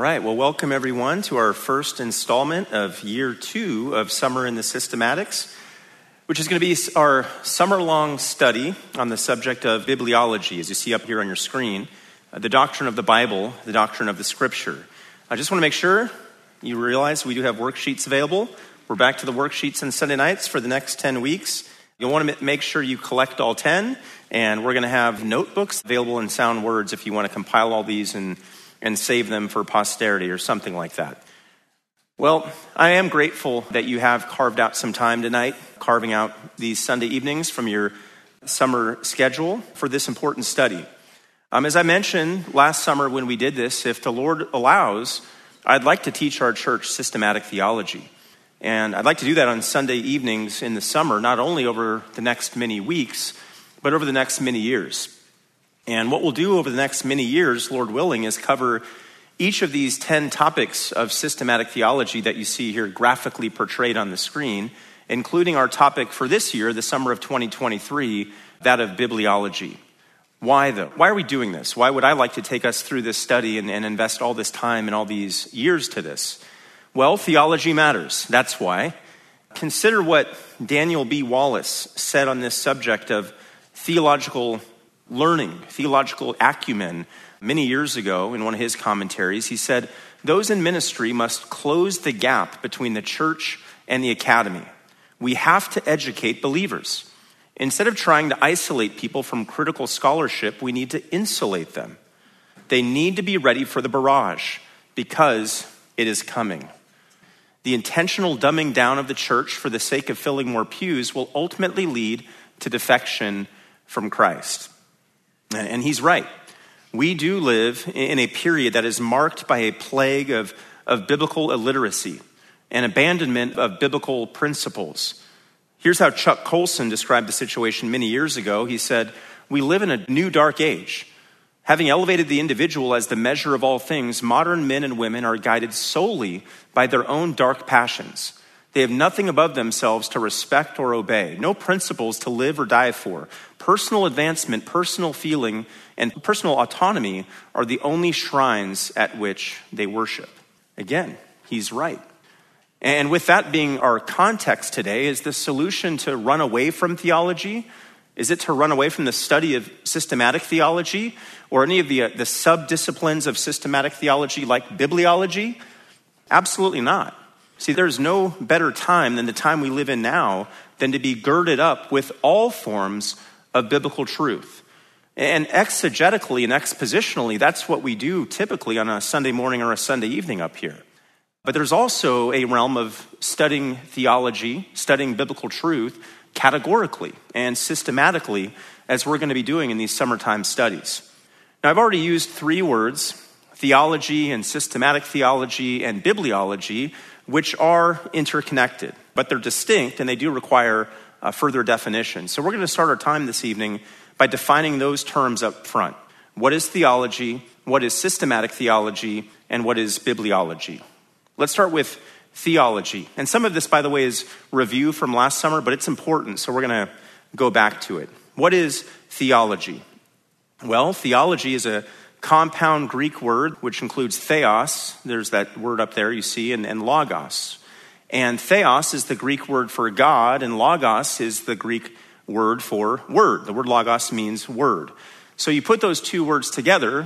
right, well, welcome everyone to our first installment of year 2 of Summer in the Systematics, which is going to be our summer-long study on the subject of bibliology, as you see up here on your screen, the doctrine of the Bible, the doctrine of the Scripture. I just want to make sure you realize we do have worksheets available. We're back to the worksheets on Sunday nights for the next 10 weeks. You'll want to make sure you collect all 10, and we're going to have notebooks available in Sound Words if you want to compile all these and save them for posterity or something like that. Well, I am grateful that you have carved out some time tonight, carving out these Sunday evenings from your summer schedule for this important study. As I mentioned last summer when we did this, if the Lord allows, I'd like to teach our church systematic theology. And I'd like to do that on Sunday evenings in the summer, not only over the next many weeks, but over the next many years. And what we'll do over the next many years, Lord willing, is cover each of these 10 topics of systematic theology that you see here graphically portrayed on the screen, including our topic for this year, the summer of 2023, that of bibliology. Why, though? Why are we doing this? Why would I like to take us through this study and invest all this time and all these years to this? Well, theology matters. That's why. Consider what Daniel B. Wallace said on this subject of theological learning, theological acumen, many years ago in one of his commentaries. He said, "Those in ministry must close the gap between the church and the academy. We have to educate believers. Instead of trying to isolate people from critical scholarship, we need to insulate them. They need to be ready for the barrage because it is coming. The intentional dumbing down of the church for the sake of filling more pews will ultimately lead to defection from Christ." And he's right. We do live in a period that is marked by a plague of biblical illiteracy and abandonment of biblical principles. Here's how Chuck Colson described the situation many years ago. He said, "We live in a new dark age. Having elevated the individual as the measure of all things, modern men and women are guided solely by their own dark passions. They have nothing above themselves to respect or obey, no principles to live or die for. Personal advancement, personal feeling, and personal autonomy are the only shrines at which they worship." Again, he's right. And with that being our context today, is the solution to run away from theology? Is it to run away from the study of systematic theology or any of the sub-disciplines of systematic theology like bibliology? Absolutely not. See, there's no better time than the time we live in now than to be girded up with all forms of biblical truth. And exegetically and expositionally, that's what we do typically on a Sunday morning or a Sunday evening up here. But there's also a realm of studying theology, studying biblical truth categorically and systematically, as we're going to be doing in these summertime studies. Now, I've already used 3 words, theology and systematic theology and bibliology, which are interconnected, but they're distinct and they do require a further definition. So we're going to start our time this evening by defining those terms up front. What is theology? What is systematic theology? And what is bibliology? Let's start with theology. And some of this, by the way, is review from last summer, but it's important, so we're going to go back to it. What is theology? Well, theology is a compound Greek word, which includes theos. There's that word up there you see, and logos. And theos is the Greek word for God, and logos is the Greek word for word. The word logos means word. So you put those 2 words together,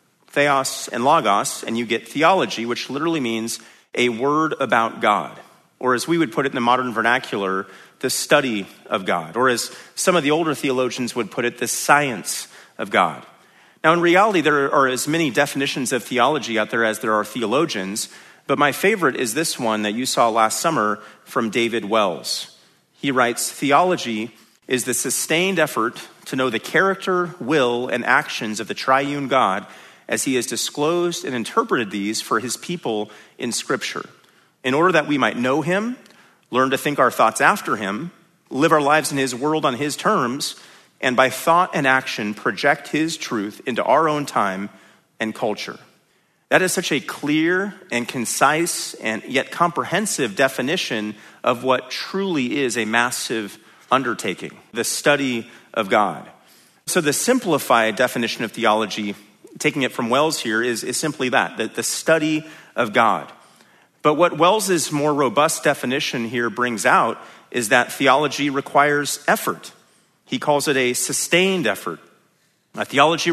theos and logos, and you get theology, which literally means a word about God. Or as we would put it in the modern vernacular, the study of God. Or as some of the older theologians would put it, the science of God. Now, in reality, there are as many definitions of theology out there as there are theologians, but my favorite is this one that you saw last summer from David Wells. He writes, "Theology is the sustained effort to know the character, will, and actions of the triune God as he has disclosed and interpreted these for his people in Scripture, in order that we might know him, learn to think our thoughts after him, live our lives in his world on his terms, and by thought and action project his truth into our own time and culture." That is such a clear and concise and yet comprehensive definition of what truly is a massive undertaking, the study of God. So the simplified definition of theology taking it from Wells here, is simply that the study of God. But what Wells's more robust definition here brings out is that theology requires effort. He calls it a sustained effort. Theology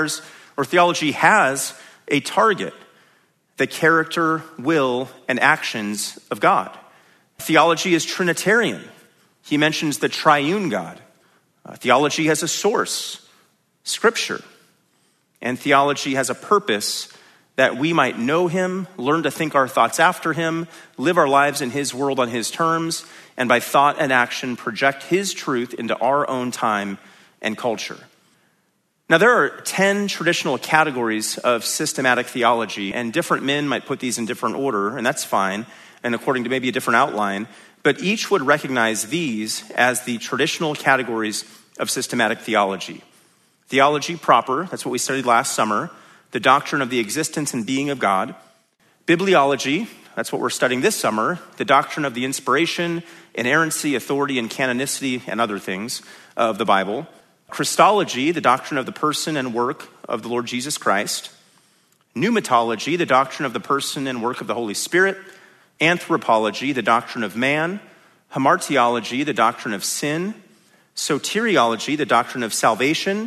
has a target: the character, will, and actions of God. Theology is Trinitarian. He mentions the triune God. Theology has a source, Scripture. And theology has a purpose, that we might know him, learn to think our thoughts after him, live our lives in his world on his terms, and by thought and action project his truth into our own time and culture. Now, there are 10 traditional categories of systematic theology, and different men might put these in different order, and that's fine, and according to maybe a different outline, but each would recognize these as the traditional categories of systematic theology. Theology proper, that's what we studied last summer, the doctrine of the existence and being of God. Bibliology, that's what we're studying this summer, the doctrine of the inspiration, inerrancy, authority, and canonicity, and other things of the Bible. Christology, the doctrine of the person and work of the Lord Jesus Christ. Pneumatology, the doctrine of the person and work of the Holy Spirit. Anthropology, the doctrine of man. Hamartiology, the doctrine of sin. Soteriology, the doctrine of salvation.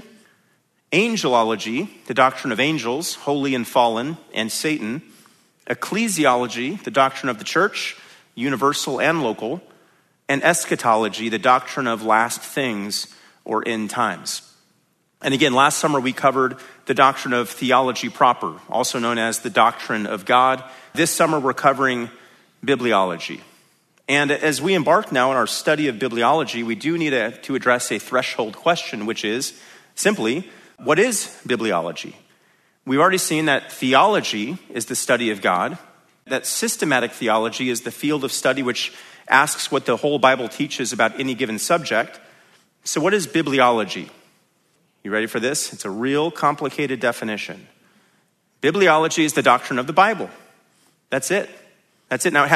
Angelology, the doctrine of angels, holy and fallen, and Satan. Ecclesiology, the doctrine of the church, universal and local. And eschatology, the doctrine of last things or end times. And again, last summer we covered the doctrine of theology proper, also known as the doctrine of God. This summer we're covering bibliology. And as we embark now on our study of bibliology, we do need to address a threshold question, which is simply, what is bibliology? We've already seen that theology is the study of God, that systematic theology is the field of study which asks what the whole Bible teaches about any given subject. So what is bibliology? You ready for this? It's a real complicated definition. Bibliology is the doctrine of the Bible. That's it. Now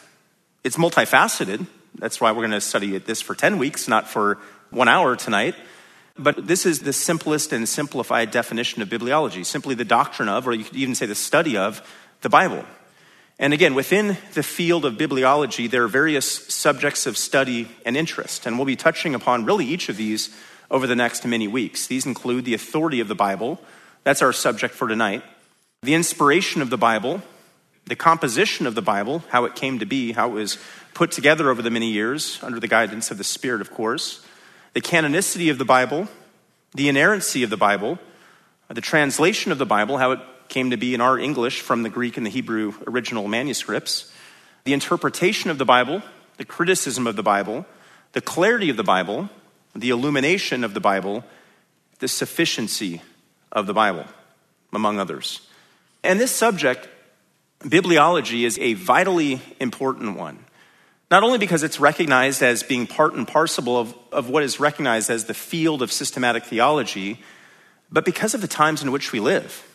it's multifaceted. That's why we're going to study this for 10 weeks, not for 1 hour tonight. But this is the simplest and simplified definition of bibliology, simply the doctrine of, or you could even say the study of, the Bible. And again, within the field of bibliology, there are various subjects of study and interest, and we'll be touching upon really each of these over the next many weeks. These include the authority of the Bible. That's our subject for tonight. The inspiration of the Bible, the composition of the Bible, how it came to be, how it was put together over the many years under the guidance of the Spirit, of course. The canonicity of the Bible, the inerrancy of the Bible, the translation of the Bible, how it came to be in our English from the Greek and the Hebrew original manuscripts, the interpretation of the Bible, the criticism of the Bible, the clarity of the Bible, the illumination of the Bible, the sufficiency of the Bible, among others. And this subject, bibliology, is a vitally important one. Not only because it's recognized as being part and parcel of what is recognized as the field of systematic theology, but because of the times in which we live.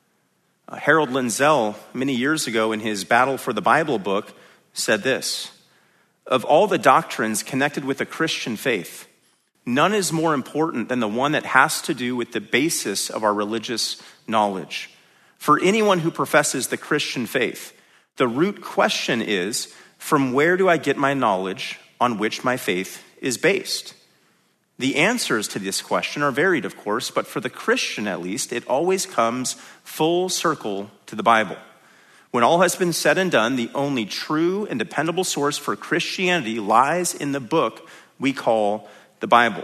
Harold Lindsell, many years ago in his Battle for the Bible book, said this: of all the doctrines connected with the Christian faith, none is more important than the one that has to do with the basis of our religious knowledge. For anyone who professes the Christian faith, the root question is, from where do I get my knowledge on which my faith is based? The answers to this question are varied, of course, but for the Christian at least, it always comes full circle to the Bible. When all has been said and done, the only true and dependable source for Christianity lies in the book we call the Bible.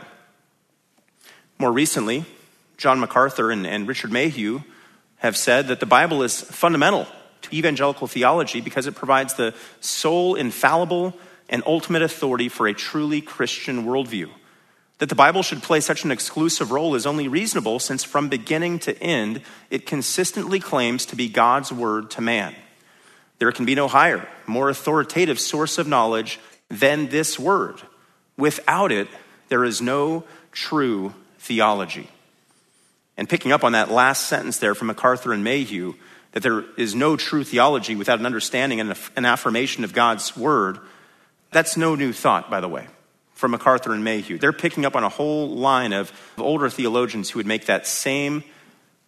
More recently, John MacArthur and Richard Mayhew have said that the Bible is fundamental to evangelical theology because it provides the sole infallible and ultimate authority for a truly Christian worldview. That the Bible should play such an exclusive role is only reasonable since from beginning to end, it consistently claims to be God's word to man. There can be no higher, more authoritative source of knowledge than this word. Without it, there is no true theology. And picking up on that last sentence there from MacArthur and Mayhew, that there is no true theology without an understanding and an affirmation of God's word, that's no new thought, by the way, from MacArthur and Mayhew. They're picking up on a whole line of older theologians who would make that same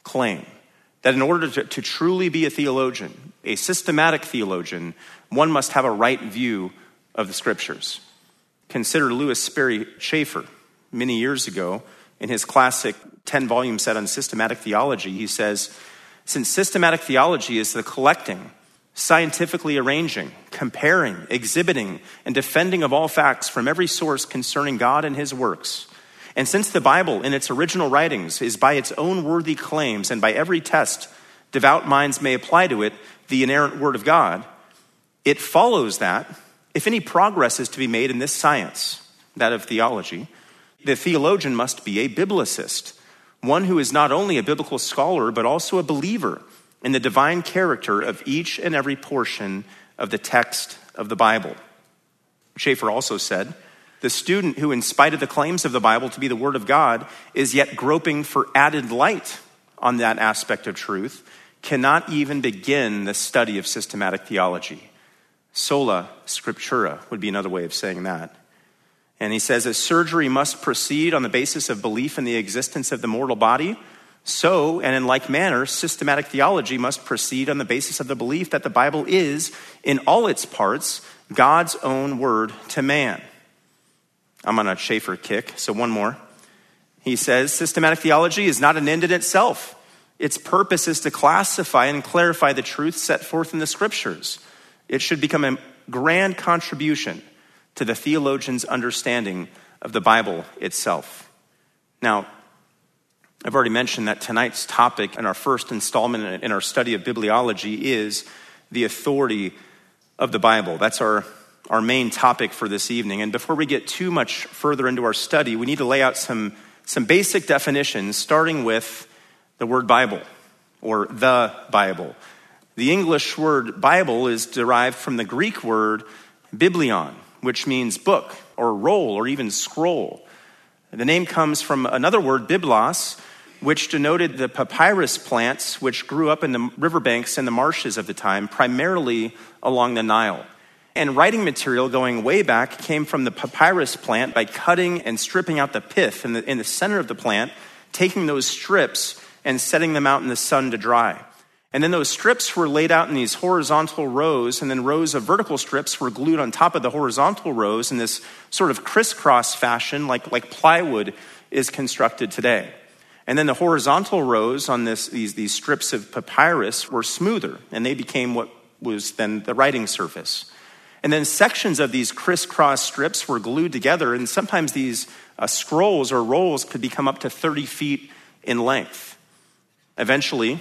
claim that in order to truly be a theologian, a systematic theologian, one must have a right view of the scriptures. Consider Lewis Sperry Chafer. Many years ago, in his classic 10-volume set on systematic theology, he says, since systematic theology is the collecting, scientifically arranging, comparing, exhibiting, and defending of all facts from every source concerning God and his works, and since the Bible in its original writings is by its own worthy claims and by every test devout minds may apply to it the inerrant word of God, it follows that if any progress is to be made in this science, that of theology, the theologian must be a biblicist, one who is not only a biblical scholar, but also a believer in the divine character of each and every portion of the text of the Bible. Chafer also said, the student who, in spite of the claims of the Bible to be the word of God, is yet groping for added light on that aspect of truth, cannot even begin the study of systematic theology. Sola scriptura would be another way of saying that. And he says, as surgery must proceed on the basis of belief in the existence of the mortal body, so, and in like manner, systematic theology must proceed on the basis of the belief that the Bible is, in all its parts, God's own word to man. I'm on a Chafer kick, so one more. He says, systematic theology is not an end in itself. Its purpose is to classify and clarify the truth set forth in the scriptures. It should become a grand contribution to the theologian's understanding of the Bible itself. Now, I've already mentioned that tonight's topic in our first installment in our study of bibliology is the authority of the Bible. That's our main topic for this evening. And before we get too much further into our study, we need to lay out some basic definitions, starting with the word Bible, or the Bible. The English word Bible is derived from the Greek word biblion, which means book, or roll, or even scroll. The name comes from another word, biblos, which denoted the papyrus plants which grew up in the riverbanks and the marshes of the time, primarily along the Nile. And writing material going way back came from the papyrus plant by cutting and stripping out the pith in the center of the plant, taking those strips and setting them out in the sun to dry. And then those strips were laid out in these horizontal rows, and then rows of vertical strips were glued on top of the horizontal rows in this sort of crisscross fashion, like plywood is constructed today. And then the horizontal rows on these strips of papyrus were smoother, and they became what was then the writing surface. And then sections of these crisscross strips were glued together, and sometimes these scrolls or rolls could become up to 30 feet in length. Eventually,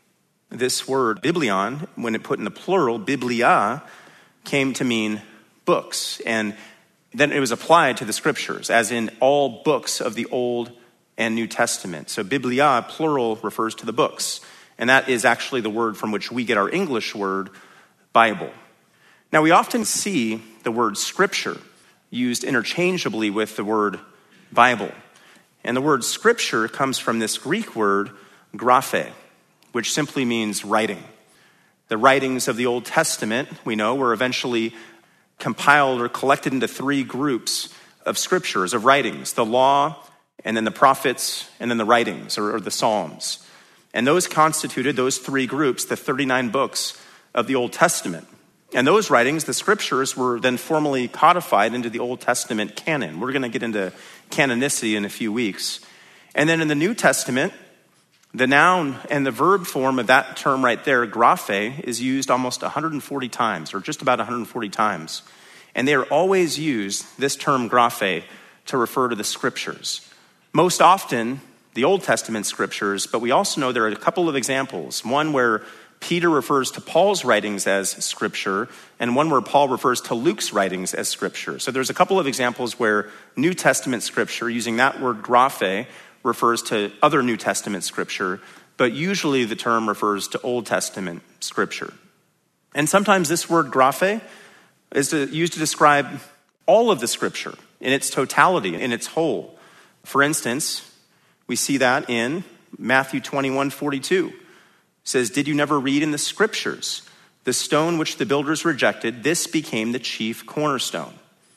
this word biblion, when it put in the plural, biblia, came to mean books. And then it was applied to the scriptures, as in all books of the Old and New Testament. So biblia, plural, refers to the books. And that is actually the word from which we get our English word, Bible. Now, we often see the word scripture used interchangeably with the word Bible. And the word scripture comes from this Greek word, graphe, which simply means writing. The writings of the Old Testament, we know, were eventually compiled or collected into three groups of scriptures, of writings: the law, and then the prophets, and then the writings, or the Psalms. And those constituted, those three groups, the 39 books of the Old Testament. And those writings, the scriptures, were then formally codified into the Old Testament canon. We're going to get into canonicity in a few weeks. And then in the New Testament, the noun and the verb form of that term right there, graphe, is used almost 140 times, or just about 140 times. And they are always used, this term graphe, to refer to the scriptures. Most often, the Old Testament scriptures, but we also know there are a couple of examples. One where Peter refers to Paul's writings as scripture, and one where Paul refers to Luke's writings as scripture. So there's a couple of examples where New Testament scripture, using that word graphe, refers to other New Testament scripture, but usually the term refers to Old Testament scripture. And sometimes this word graphe is used to describe all of the scripture in its totality, in its whole. For instance, we see that in Matthew 21:42. It says, "Did you never read in the scriptures, the stone which the builders rejected, this became the chief cornerstone?"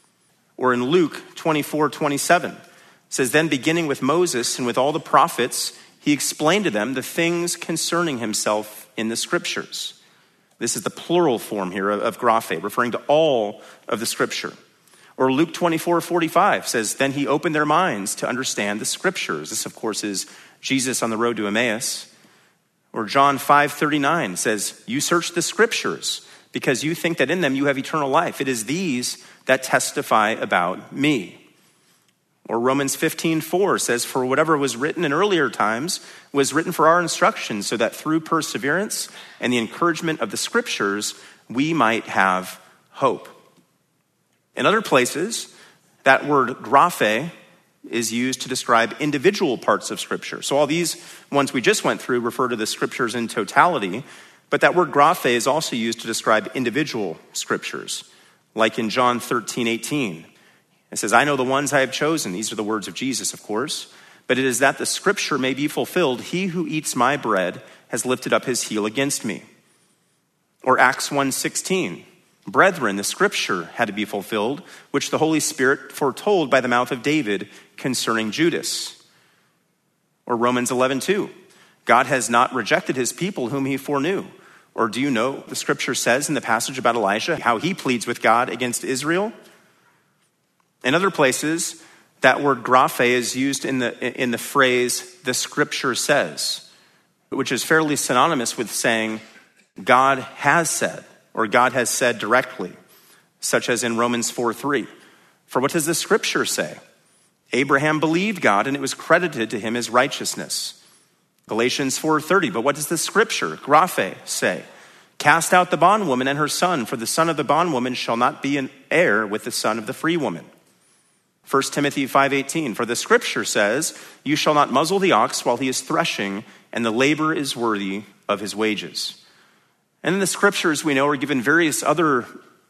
Or in Luke 24:27, it says, "Then beginning with Moses and with all the prophets, he explained to them the things concerning himself in the scriptures. This is the plural form here of graphe, referring to all of the scripture. Or Luke 24:45 says, then he opened their minds to understand the scriptures. This, of course, is Jesus on the road to Emmaus. Or John 5:39 says, you search the scriptures because you think that in them you have eternal life. It is these that testify about me. Or Romans 15:4 says, for whatever was written in earlier times was written for our instruction, so that through perseverance and the encouragement of the scriptures, we might have hope. In other places, that word graphe is used to describe individual parts of scripture. So all these ones we just went through refer to the scriptures in totality, but that word graphe is also used to describe individual scriptures, like in John 13:18. It says, I know the ones I have chosen. These are the words of Jesus, of course. But it is that the scripture may be fulfilled. He who eats my bread has lifted up his heel against me. Or Acts 1:16. Brethren, the scripture had to be fulfilled, which the Holy Spirit foretold by the mouth of David concerning Judas. Or Romans 11:2. God has not rejected his people whom he foreknew. Or do you know, the scripture says in the passage about Elijah, how he pleads with God against Israel? In other places, that word graphe is used in the phrase, the scripture says, which is fairly synonymous with saying, God has said, or God has said directly, such as in Romans 4:3. For what does the scripture say? Abraham believed God, and it was credited to him as righteousness. Galatians 4:30. But what does the scripture, graphe, say? Cast out the bondwoman and her son, for the son of the bondwoman shall not be an heir with the son of the free woman. 1 Timothy 5:18, for the scripture says, you shall not muzzle the ox while he is threshing, and the labor is worthy of his wages. And in the scriptures, we know, are given various other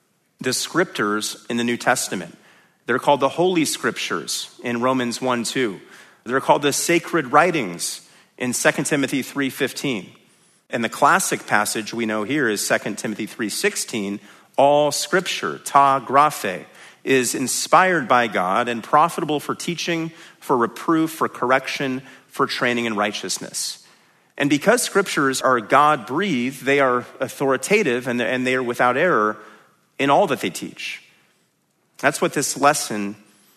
descriptors in the New Testament. They're called the Holy Scriptures in Romans 1:2. They're called the sacred writings in 2 Timothy 3:15. And the classic passage we know here is 2 Timothy 3:16, all scripture, ta graphe, is inspired by God and profitable for teaching, for reproof, for correction, for training in righteousness. And because scriptures are God-breathed, they are authoritative and they are without error in all that they teach. That's what this lesson,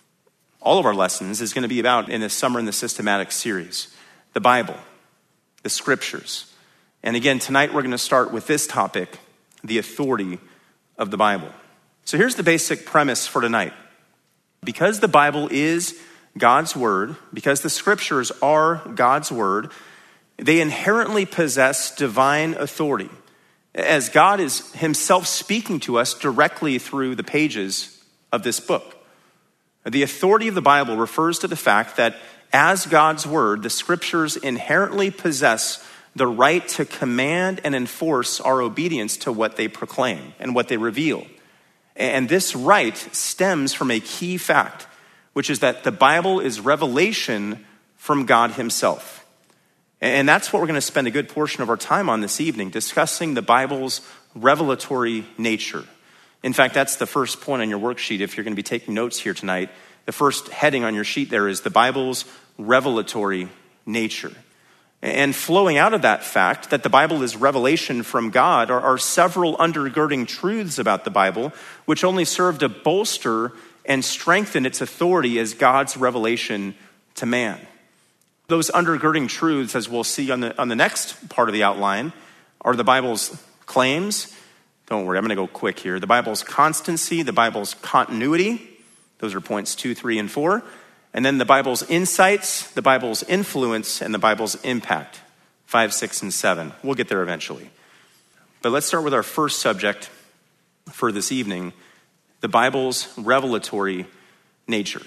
all of our lessons, is going to be about in this Summer in the Systematics series. The Bible, the scriptures. And again, tonight we're going to start with this topic, the authority of the Bible. So here's the basic premise for tonight. Because the Bible is God's word, because the scriptures are God's word, they inherently possess divine authority, as God is himself speaking to us directly through the pages of this book. The authority of the Bible refers to the fact that as God's word, the scriptures inherently possess the right to command and enforce our obedience to what they proclaim and what they reveal. And this right stems from a key fact, which is that the Bible is revelation from God himself. And that's what we're going to spend a good portion of our time on this evening, discussing the Bible's revelatory nature. In fact, that's the first point on your worksheet if you're going to be taking notes here tonight. The first heading on your sheet there is the Bible's revelatory nature. And flowing out of that fact that the Bible is revelation from God are several undergirding truths about the Bible, which only serve to bolster and strengthen its authority as God's revelation to man. Those undergirding truths, as we'll see on the next part of the outline, are the Bible's claims. Don't worry, I'm going to go quick here. The Bible's constancy, the Bible's continuity. Those are points 2, 3, and 4. And then the Bible's insights, the Bible's influence, and the Bible's impact, 5, 6, and 7. We'll get there eventually. But let's start with our first subject for this evening, the Bible's revelatory nature.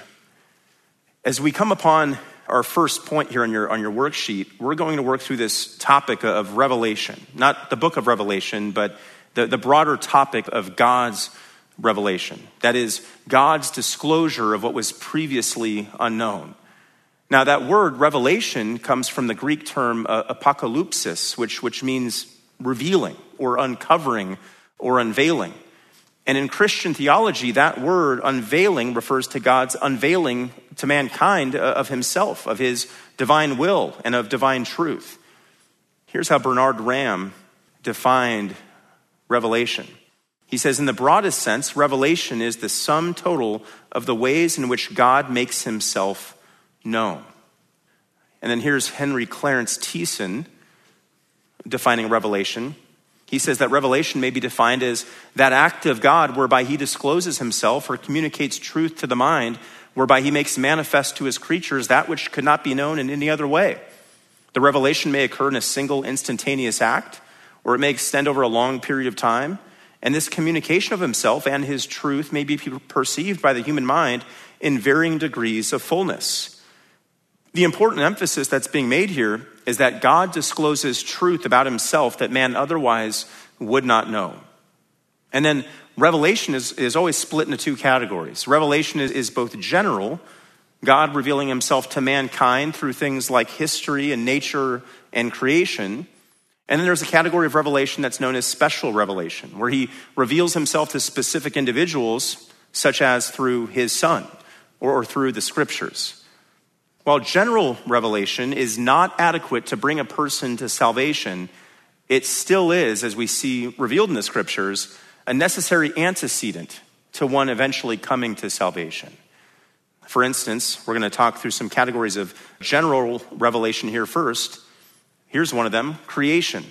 As we come upon our first point here on your worksheet, we're going to work through this topic of revelation. Not the book of Revelation, but the broader topic of God's revelation. That is, God's disclosure of what was previously unknown. Now, that word revelation comes from the Greek term apocalypsis, which means revealing or uncovering or unveiling. And in Christian theology, that word unveiling refers to God's unveiling to mankind of himself, of his divine will and of divine truth. Here's how Bernard Ramm defined revelation. He says, in the broadest sense, revelation is the sum total of the ways in which God makes himself known. And then here's Henry Clarence Thiessen defining revelation. He says that revelation may be defined as that act of God whereby he discloses himself or communicates truth to the mind, whereby he makes manifest to his creatures that which could not be known in any other way. The revelation may occur in a single instantaneous act, or it may extend over a long period of time. And this communication of himself and his truth may be perceived by the human mind in varying degrees of fullness. The important emphasis that's being made here is that God discloses truth about himself that man otherwise would not know. And then revelation is always split into two categories. Revelation is both general, God revealing himself to mankind through things like history and nature and creation. And then there's a category of revelation that's known as special revelation, where he reveals himself to specific individuals, such as through his son or through the scriptures. While general revelation is not adequate to bring a person to salvation, it still is, as we see revealed in the scriptures, a necessary antecedent to one eventually coming to salvation. For instance, we're going to talk through some categories of general revelation here first. Here's one of them, creation.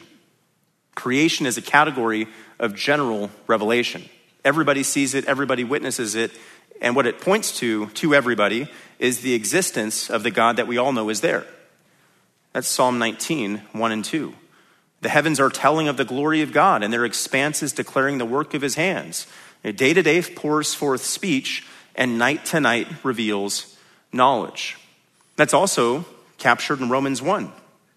Creation is a category of general revelation. Everybody sees it, everybody witnesses it, and what it points to everybody, is the existence of the God that we all know is there. That's Psalm 19, 1 and 2. The heavens are telling of the glory of God, and their expanse is declaring the work of his hands. Day to day pours forth speech, and night to night reveals knowledge. That's also captured in Romans 1,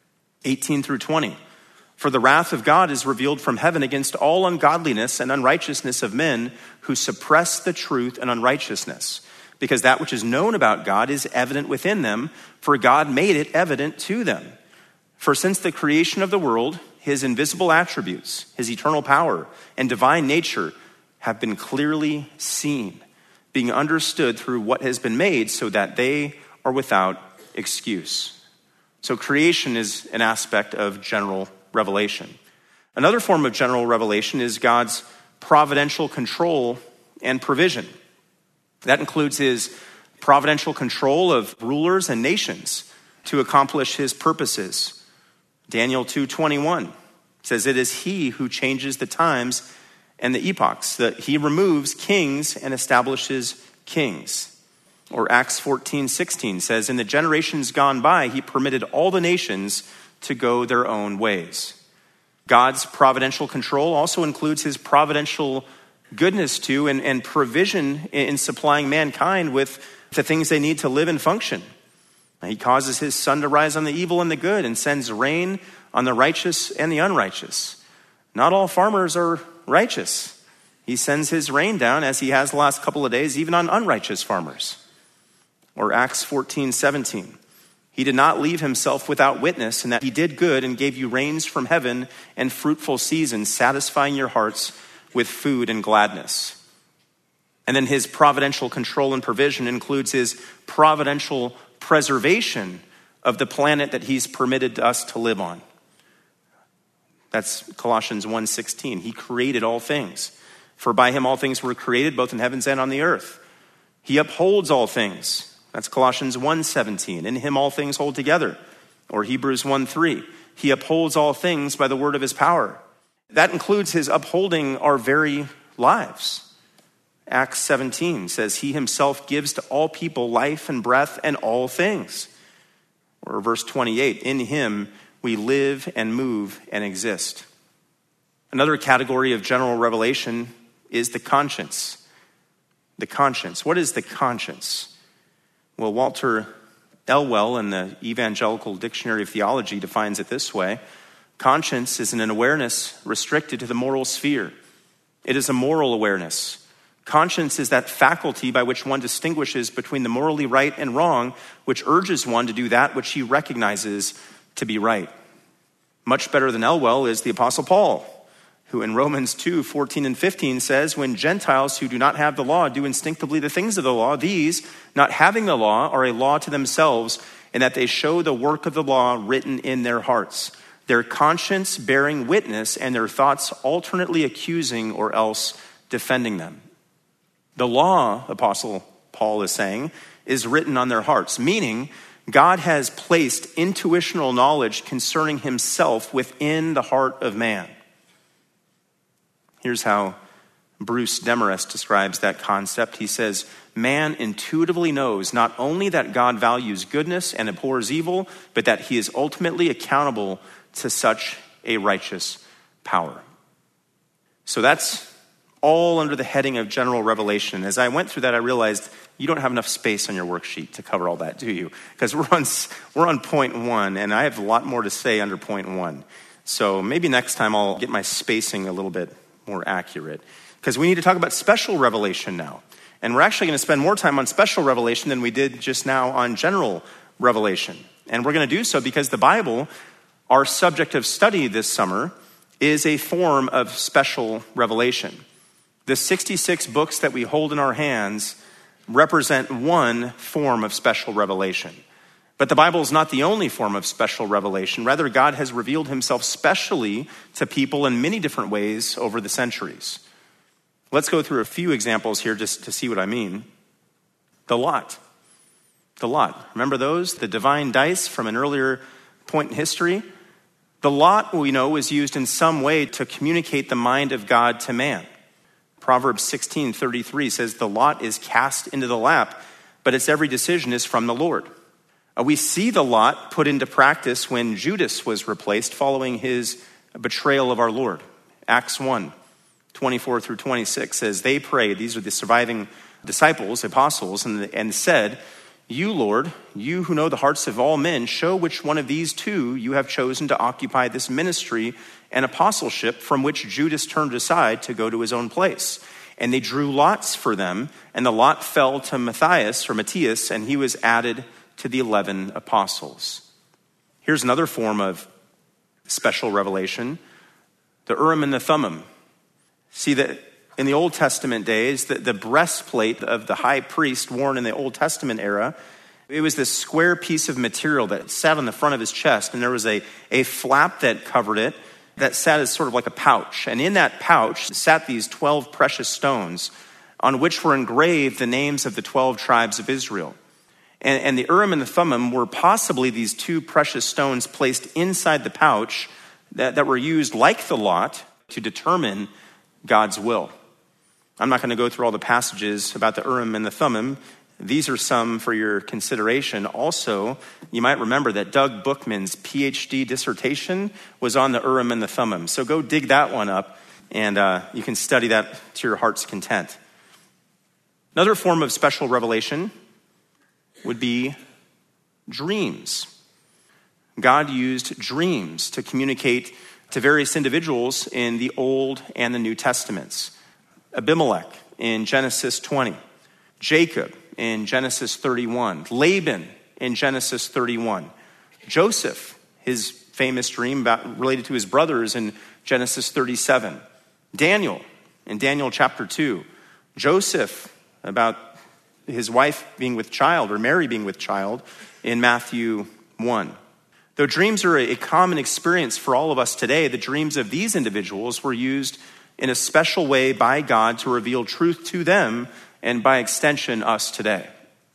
18 through 20. For the wrath of God is revealed from heaven against all ungodliness and unrighteousness of men who suppress the truth and unrighteousness, because that which is known about God is evident within them, for God made it evident to them. For since the creation of the world, his invisible attributes, his eternal power and divine nature have been clearly seen, being understood through what has been made, so that they are without excuse. So creation is an aspect of general revelation. Another form of general revelation is God's providential control and provision. That includes his providential control of rulers and nations to accomplish his purposes. Daniel 2:21 says, it is he who changes the times and the epochs, that he removes kings and establishes kings. Or Acts 14:16 says, in the generations gone by, he permitted all the nations to go their own ways. God's providential control also includes his providential goodness to and provision in supplying mankind with the things they need to live and function. He causes his sun to rise on the evil and the good and sends rain on the righteous and the unrighteous. Not all farmers are righteous. He sends his rain down, as he has the last couple of days, even on unrighteous farmers. Or Acts 14:17. He did not leave himself without witness, in that he did good and gave you rains from heaven and fruitful seasons, satisfying your hearts with food and gladness. And then his providential control and provision includes his providential preservation of the planet that he's permitted us to live on. That's Colossians 1:16. He created all things. For by him all things were created, both in heavens and on the earth. He upholds all things. That's Colossians 1:17. In him all things hold together. Or Hebrews 1:3. He upholds all things by the word of his power. That includes his upholding our very lives. Acts 17 says he himself gives to all people life and breath and all things. Or verse 28, in him we live and move and exist. Another category of general revelation is the conscience. The conscience. What is the conscience? Well, Walter Elwell in the Evangelical Dictionary of Theology defines it this way. Conscience is an awareness restricted to the moral sphere. It is a moral awareness. Conscience is that faculty by which one distinguishes between the morally right and wrong, which urges one to do that which he recognizes to be right. Much better than Elwell is the Apostle Paul, who in Romans 2:14 and 15 says, when Gentiles who do not have the law do instinctively the things of the law, these, not having the law, are a law to themselves, in that they show the work of the law written in their hearts, their conscience bearing witness, and their thoughts alternately accusing or else defending them. The law, Apostle Paul is saying, is written on their hearts, meaning God has placed intuitional knowledge concerning himself within the heart of man. Here's how Bruce Demarest describes that concept. He says, man intuitively knows not only that God values goodness and abhors evil, but that he is ultimately accountable to such a righteous power. So that's all under the heading of general revelation. As I went through that, I realized you don't have enough space on your worksheet to cover all that, do you? Because we're on point one, and I have a lot more to say under point one. So maybe next time I'll get my spacing a little bit more accurate, because we need to talk about special revelation now. And we're actually going to spend more time on special revelation than we did just now on general revelation. And we're going to do so because the Bible, our subject of study this summer, is a form of special revelation. The 66 books that we hold in our hands represent one form of special revelation. But the Bible is not the only form of special revelation. Rather, God has revealed himself specially to people in many different ways over the centuries. Let's go through a few examples here just to see what I mean. The lot. Remember those? The divine dice from an earlier point in history? The lot, we know, was used in some way to communicate the mind of God to man. Proverbs 16:33 says, the lot is cast into the lap, but its every decision is from the Lord. We see the lot put into practice when Judas was replaced following his betrayal of our Lord. Acts 1:24 through 26 says, they prayed, these are the surviving disciples, apostles, and said, you, Lord, you who know the hearts of all men, show which one of these two you have chosen to occupy this ministry and apostleship from which Judas turned aside to go to his own place. And they drew lots for them, and the lot fell to Matthias, and he was added to the 11 apostles. Here's another form of special revelation, the Urim and the Thummim. See that in the Old Testament days, the breastplate of the high priest worn in the Old Testament era, it was this square piece of material that sat on the front of his chest, and there was a flap that covered it that sat as sort of like a pouch. And in that pouch sat these 12 precious stones on which were engraved the names of the 12 tribes of Israel. And the Urim and the Thummim were possibly these two precious stones placed inside the pouch that were used like the lot to determine God's will. I'm not going to go through all the passages about the Urim and the Thummim. These are some for your consideration. Also, you might remember that Doug Bookman's PhD dissertation was on the Urim and the Thummim. So go dig that one up, and you can study that to your heart's content. Another form of special revelation would be dreams. God used dreams to communicate to various individuals in the Old and the New Testaments. Abimelech in Genesis 20, Jacob in Genesis 31, Laban in Genesis 31, Joseph, his famous dream related to his brothers in Genesis 37, Daniel in Daniel chapter 2, Joseph about his wife being with child, or Mary being with child, in Matthew 1. Though dreams are a common experience for all of us today, the dreams of these individuals were used in a special way by God to reveal truth to them, and by extension, us today.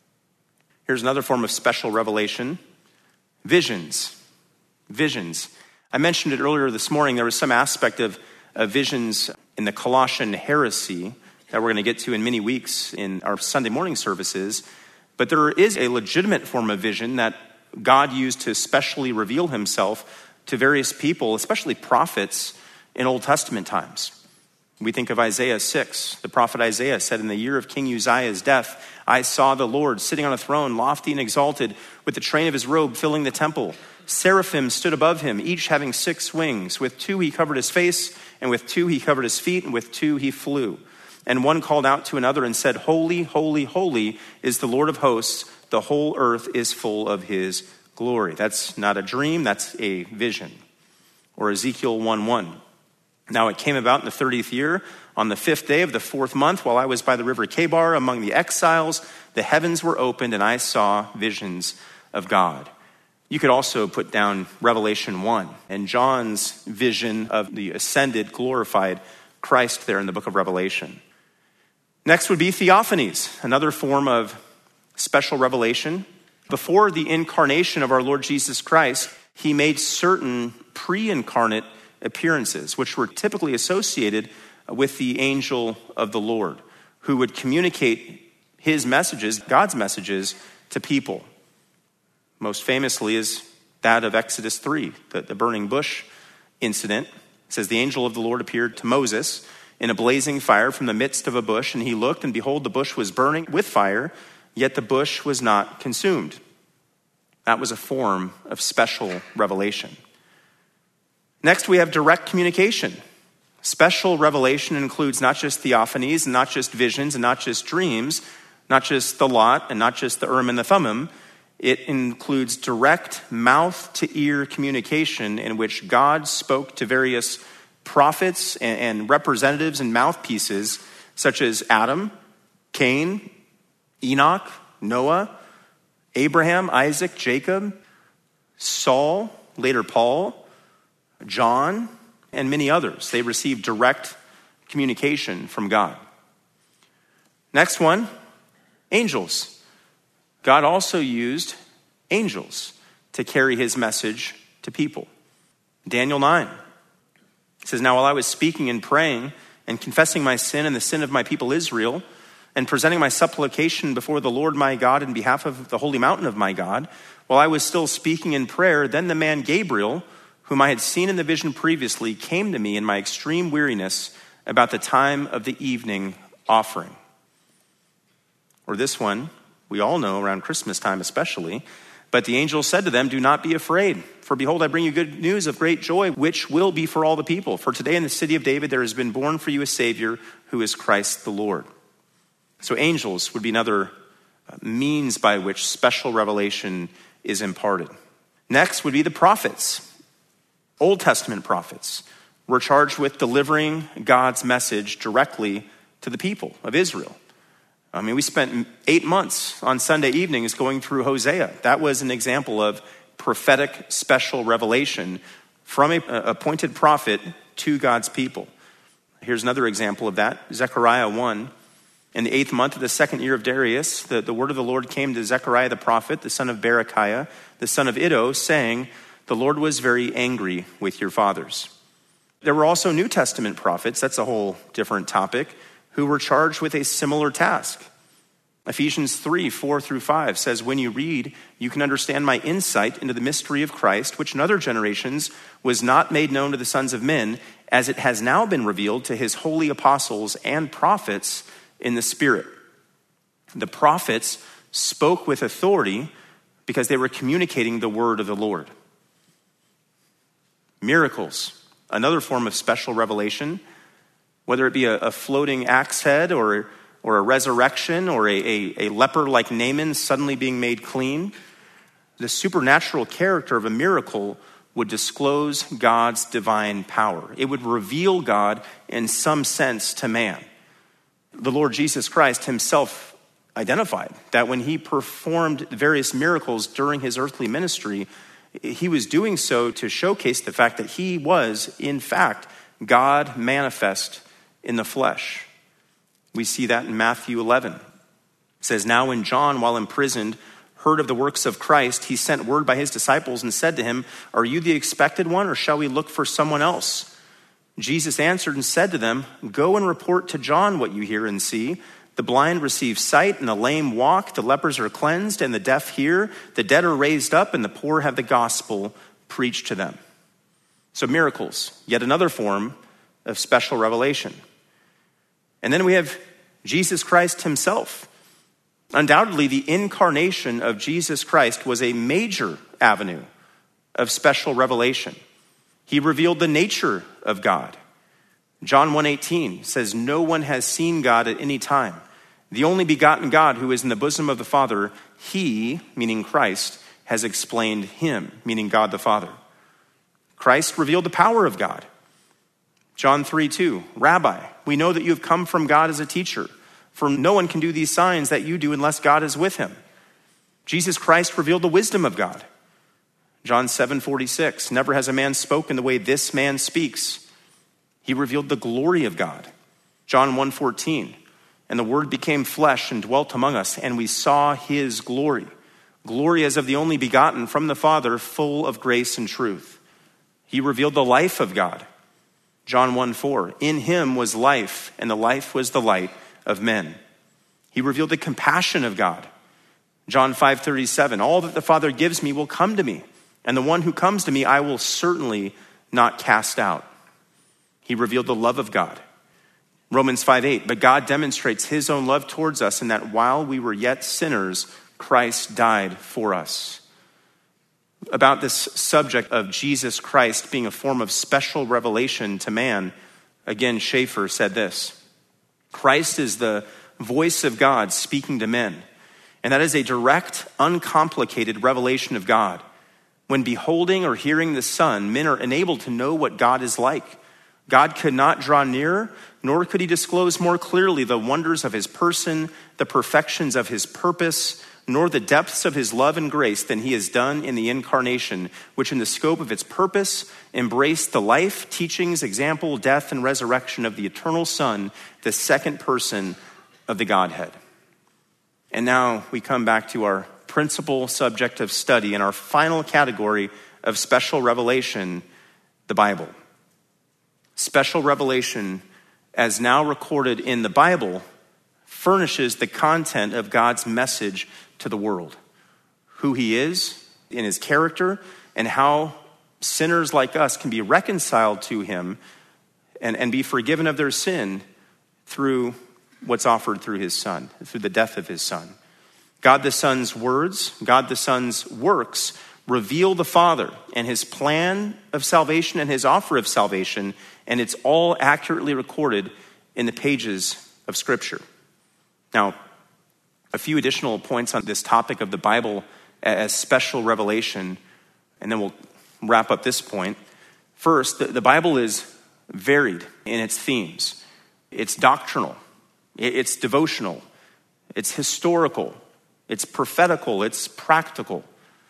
Here's another form of special revelation: visions. Visions. I mentioned it earlier this morning. There was some aspect of visions in the Colossian heresy that we're going to get to in many weeks in our Sunday morning services. But there is a legitimate form of vision that God used to specially reveal himself to various people, especially prophets, in Old Testament times. We think of Isaiah 6. The prophet Isaiah said, in the year of King Uzziah's death, I saw the Lord sitting on a throne, lofty and exalted, with the train of his robe filling the temple. Seraphim stood above him, each having 6 wings. With 2 he covered his face, and with 2 he covered his feet, and with 2 he flew. And one called out to another and said, Holy, holy, holy is the Lord of hosts. The whole earth is full of his glory. That's not a dream, that's a vision. Or Ezekiel 1:1. Now it came about in the 30th year, on the 5th day of the 4th month, while I was by the river Chebar among the exiles, the heavens were opened and I saw visions of God. You could also put down Revelation 1 and John's vision of the ascended, glorified Christ there in the book of Revelation. Next would be theophanies, another form of special revelation. Before the incarnation of our Lord Jesus Christ, he made certain pre-incarnate appearances, which were typically associated with the angel of the Lord, who would communicate his messages, God's messages, to people. Most famously is that of Exodus 3, the burning bush incident. It says, the angel of the Lord appeared to Moses in a blazing fire from the midst of a bush, and he looked, and behold, the bush was burning with fire, yet the bush was not consumed. That was a form of special revelation. Next, we have direct communication. Special revelation includes not just theophanies, and not just visions, and not just dreams, not just the Lot, and not just the Urim and the Thummim. It includes direct mouth-to-ear communication in which God spoke to various prophets and representatives and mouthpieces, such as Adam, Cain, Enoch, Noah, Abraham, Isaac, Jacob, Saul, later Paul, John, and many others. They received direct communication from God. Next one, angels. God also used angels to carry his message to people. Daniel 9 says, now while I was speaking and praying and confessing my sin and the sin of my people Israel, and presenting my supplication before the Lord my God in behalf of the holy mountain of my God, while I was still speaking in prayer, then the man Gabriel, whom I had seen in the vision previously, came to me in my extreme weariness about the time of the evening offering. Or this one, we all know around Christmas time especially, but the angel said to them, do not be afraid, for behold, I bring you good news of great joy, which will be for all the people. For today in the city of David there has been born for you a Savior, who is Christ the Lord. So angels would be another means by which special revelation is imparted. Next would be the prophets. Old Testament prophets were charged with delivering God's message directly to the people of Israel. I mean, we spent 8 months on Sunday evenings going through Hosea. That was an example of prophetic special revelation from an appointed prophet to God's people. Here's another example of that, Zechariah 1. In the 8th month of the 2nd year of Darius, the word of the Lord came to Zechariah the prophet, the son of Berechiah, the son of Iddo, saying, the Lord was very angry with your fathers. There were also New Testament prophets, that's a whole different topic, who were charged with a similar task. Ephesians 3, 4 through 5 says, when you read, you can understand my insight into the mystery of Christ, which in other generations was not made known to the sons of men, as it has now been revealed to his holy apostles and prophets in the Spirit. The prophets spoke with authority because they were communicating the word of the Lord. Miracles, another form of special revelation, whether it be a floating axe head or a resurrection or a leper like Naaman suddenly being made clean. The supernatural character of a miracle would disclose God's divine power. It would reveal God in some sense to man. The Lord Jesus Christ himself identified that when he performed various miracles during his earthly ministry, he was doing so to showcase the fact that he was, in fact, God manifest in the flesh. We see that in Matthew 11. It says, now when John, while imprisoned, heard of the works of Christ, he sent word by his disciples and said to him, are you the expected one, or shall we look for someone else? Jesus answered and said to them, go and report to John what you hear and see. The blind receive sight, and the lame walk, the lepers are cleansed, and the deaf hear, the dead are raised up, and the poor have the gospel preached to them. So miracles, yet another form of special revelation. And then we have Jesus Christ himself. Undoubtedly, the incarnation of Jesus Christ was a major avenue of special revelation. He revealed the nature of God. John 1:18 says, no one has seen God at any time. The only begotten God who is in the bosom of the Father, he, meaning Christ, has explained him, meaning God the Father. Christ revealed the power of God. John 3:2, Rabbi, we know that you have come from God as a teacher, for no one can do these signs that you do unless God is with him. Jesus Christ revealed the wisdom of God. John 7:46, never has a man spoken the way this man speaks. He revealed the glory of God. John 1:14, and the word became flesh and dwelt among us, and we saw his glory. Glory as of the only begotten from the Father, full of grace and truth. He revealed the life of God. John 1:4, in him was life, and the life was the light of men. He revealed the compassion of God. John 5:37, all that the Father gives me will come to me, and the one who comes to me I will certainly not cast out. He revealed the love of God. Romans 5:8, but God demonstrates his own love towards us in that while we were yet sinners, Christ died for us. About this subject of Jesus Christ being a form of special revelation to man, again, Schaeffer said this, Christ is the voice of God speaking to men, and that is a direct, uncomplicated revelation of God. When beholding or hearing the Son, men are enabled to know what God is like. God could not draw nearer, nor could he disclose more clearly the wonders of his person, the perfections of his purpose, nor the depths of his love and grace than he has done in the incarnation, which in the scope of its purpose embraced the life, teachings, example, death, and resurrection of the eternal Son, the second person of the Godhead. And now we come back to our principal subject of study and our final category of special revelation, the Bible. Special revelation, as now recorded in the Bible, furnishes the content of God's message to the world. Who he is in his character and how sinners like us can be reconciled to him and be forgiven of their sin through what's offered through his Son, through the death of his Son. God the Son's words, God the Son's works reveal the Father and his plan of salvation and his offer of salvation, and it's all accurately recorded in the pages of Scripture. Now, a few additional points on this topic of the Bible as special revelation, and then we'll wrap up this point. First, the Bible is varied in its themes. It's doctrinal, it's devotional, it's historical, it's prophetical, it's practical.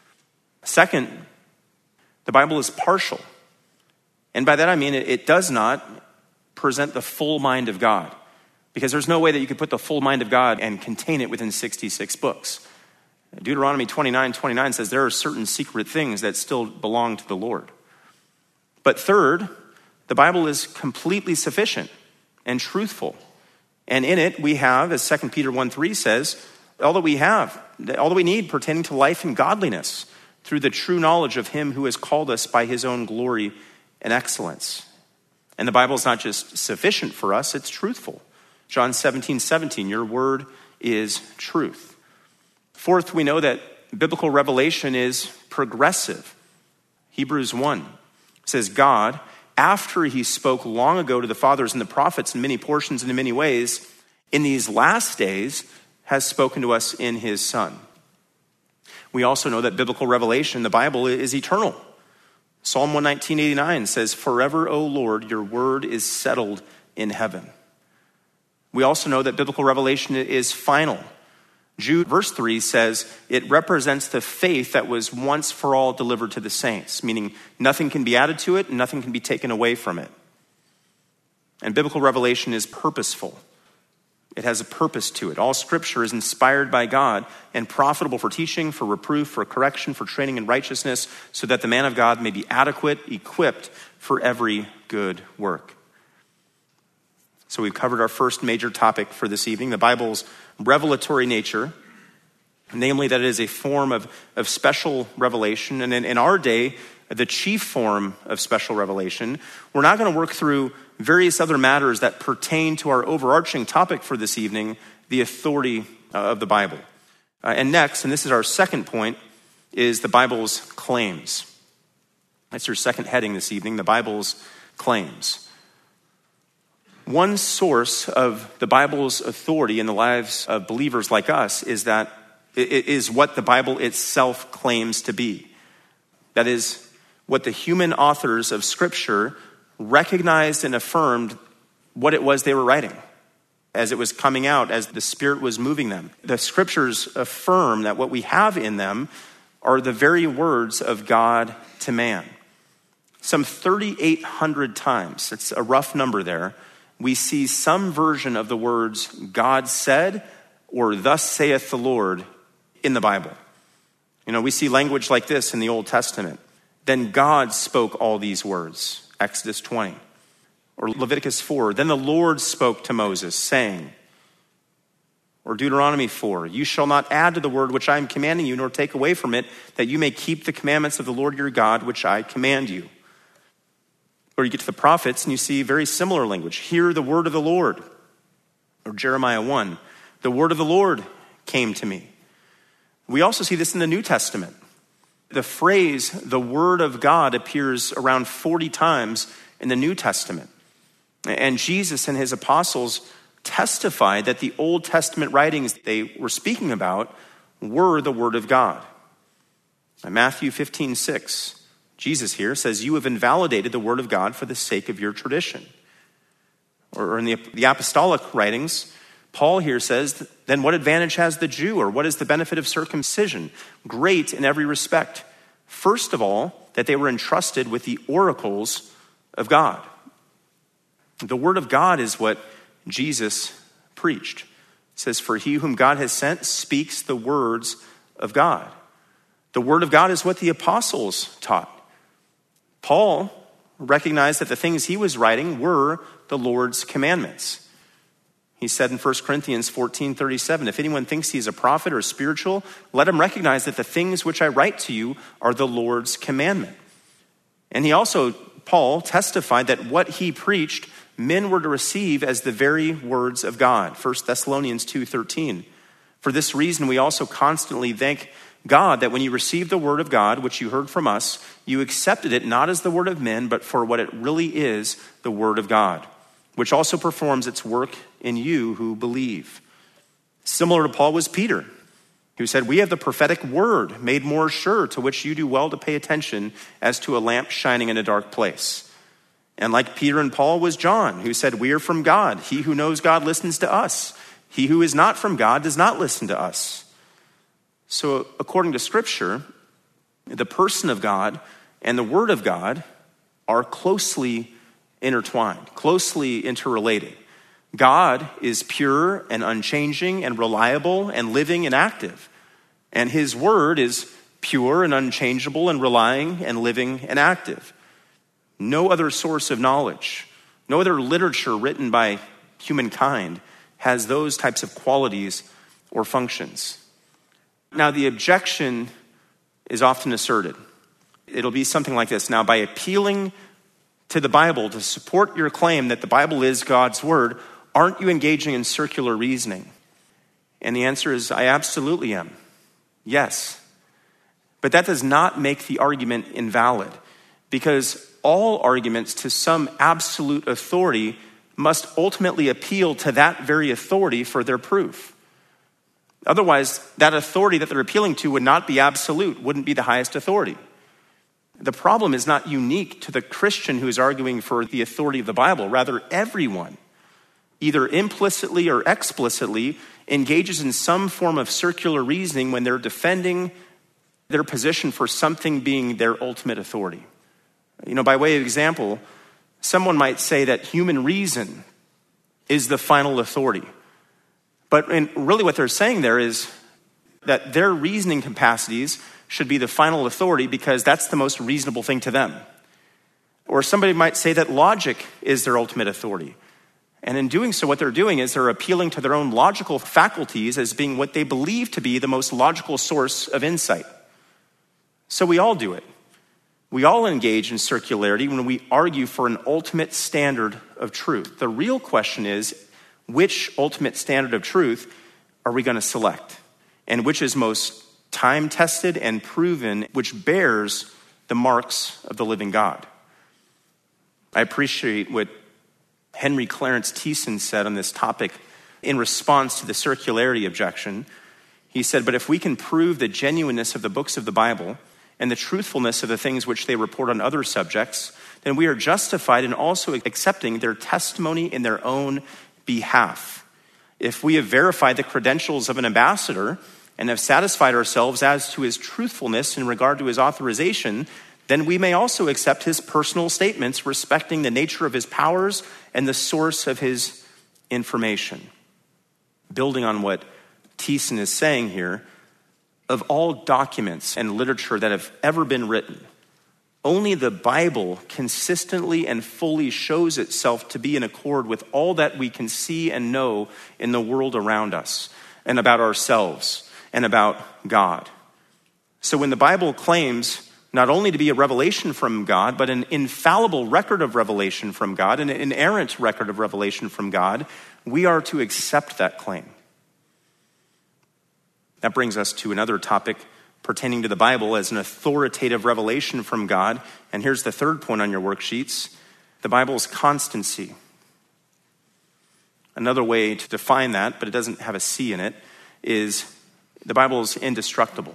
Second, the Bible is partial. And by that I mean it does not present the full mind of God, because there's no way that you could put the full mind of God and contain it within 66 books. Deuteronomy 29:29 says there are certain secret things that still belong to the Lord. But third, the Bible is completely sufficient and truthful. And in it we have, as 2 Peter 1:3 says, all that we need pertaining to life and godliness through the true knowledge of him who has called us by his own glory and excellence. And the Bible is not just sufficient for us, it's truthful. John 17:17, your word is truth. Fourth, we know that biblical revelation is progressive. Hebrews 1 says, God, after he spoke long ago to the fathers and the prophets in many portions and in many ways, in these last days has spoken to us in his Son. We also know that biblical revelation, the Bible, is eternal. Psalm 119:89 says, forever, O Lord, your word is settled in heaven. We also know that biblical revelation is final. Jude verse 3 says it represents the faith that was once for all delivered to the saints, meaning nothing can be added to it and nothing can be taken away from it. And biblical revelation is purposeful. It has a purpose to it. All scripture is inspired by God and profitable for teaching, for reproof, for correction, for training in righteousness, so that the man of God may be adequate, equipped for every good work. So we've covered our first major topic for this evening, the Bible's revelatory nature, namely that it is a form of special revelation. And in our day, the chief form of special revelation. We're not going to work through various other matters that pertain to our overarching topic for this evening, the authority of the Bible. And next, and this is our second point, is the Bible's claims. That's your second heading this evening, the Bible's claims. One source of the Bible's authority in the lives of believers like us is that it is what the Bible itself claims to be. That is what the human authors of Scripture recognized and affirmed what it was they were writing as it was coming out, as the Spirit was moving them. The scriptures affirm that what we have in them are the very words of God to man. Some 3,800 times, it's a rough number there, we see some version of the words God said or thus saith the Lord in the Bible. We see language like this in the Old Testament. Then God spoke all these words, Exodus 20. Or Leviticus 4, then the Lord spoke to Moses, saying, or Deuteronomy 4, you shall not add to the word which I am commanding you, nor take away from it, that you may keep the commandments of the Lord your God, which I command you. Or you get to the prophets and you see very similar language. Hear the word of the Lord. Or Jeremiah 1, the word of the Lord came to me. We also see this in the New Testament. The phrase, the word of God, appears around 40 times in the New Testament. And Jesus and his apostles testified that the Old Testament writings they were speaking about were the word of God. In Matthew 15:6, Jesus here says, you have invalidated the word of God for the sake of your tradition. Or in the apostolic writings, Paul here says, then what advantage has the Jew, or what is the benefit of circumcision? Great in every respect. First of all, that they were entrusted with the oracles of God. The word of God is what Jesus preached. It says, for he whom God has sent speaks the words of God. The word of God is what the apostles taught. Paul recognized that the things he was writing were the Lord's commandments. He said in 1 Corinthians 14:37, if anyone thinks he is a prophet or spiritual, let him recognize that the things which I write to you are the Lord's commandment. And he also, Paul, testified that what he preached, men were to receive as the very words of God. 1 Thessalonians 2:13. For this reason, we also constantly thank God that when you received the word of God, which you heard from us, you accepted it not as the word of men, but for what it really is, the word of God, which also performs its work in you who believe. Similar to Paul was Peter, who said, we have the prophetic word made more sure, to which you do well to pay attention as to a lamp shining in a dark place. And like Peter and Paul was John, who said, we are from God. He who knows God listens to us. He who is not from God does not listen to us. So according to Scripture, the person of God and the word of God are closely intertwined, closely interrelated. God is pure and unchanging and reliable and living and active. And his word is pure and unchangeable and relying and living and active. No other source of knowledge, no other literature written by humankind has those types of qualities or functions. Now, the objection is often asserted. It'll be something like this. Now, by appealing to the Bible to support your claim that the Bible is God's word, aren't you engaging in circular reasoning? And the answer is, I absolutely am. Yes. But that does not make the argument invalid, because all arguments to some absolute authority must ultimately appeal to that very authority for their proof. Otherwise, that authority that they're appealing to would not be absolute, wouldn't be the highest authority. The problem is not unique to the Christian who is arguing for the authority of the Bible. Rather, everyone, either implicitly or explicitly, engages in some form of circular reasoning when they're defending their position for something being their ultimate authority. By way of example, someone might say that human reason is the final authority. But really what they're saying there is that their reasoning capacities should be the final authority because that's the most reasonable thing to them. Or somebody might say that logic is their ultimate authority. And in doing so, what they're doing is they're appealing to their own logical faculties as being what they believe to be the most logical source of insight. So we all do it. We all engage in circularity when we argue for an ultimate standard of truth. The real question is, which ultimate standard of truth are we going to select? And which is most time-tested and proven, which bears the marks of the living God? I appreciate what Henry Clarence Thiessen said on this topic in response to the circularity objection. He said, but if we can prove the genuineness of the books of the Bible and the truthfulness of the things which they report on other subjects, then we are justified in also accepting their testimony in their own behalf. If we have verified the credentials of an ambassador and have satisfied ourselves as to his truthfulness in regard to his authorization, then we may also accept his personal statements respecting the nature of his powers and the source of his information. Building on what Thiessen is saying here, of all documents and literature that have ever been written, only the Bible consistently and fully shows itself to be in accord with all that we can see and know in the world around us and about ourselves and about God. So when the Bible claims not only to be a revelation from God, but an infallible record of revelation from God, an inerrant record of revelation from God, we are to accept that claim. That brings us to another topic pertaining to the Bible as an authoritative revelation from God. And here's the third point on your worksheets: the Bible's constancy. Another way to define that, but it doesn't have a C in it, is the Bible's indestructible.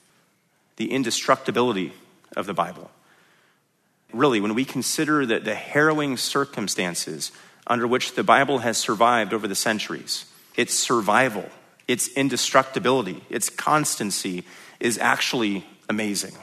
The indestructibility of the Bible. Really, when we consider the harrowing circumstances under which the Bible has survived over the centuries, its survival, its indestructibility, its constancy is actually amazing.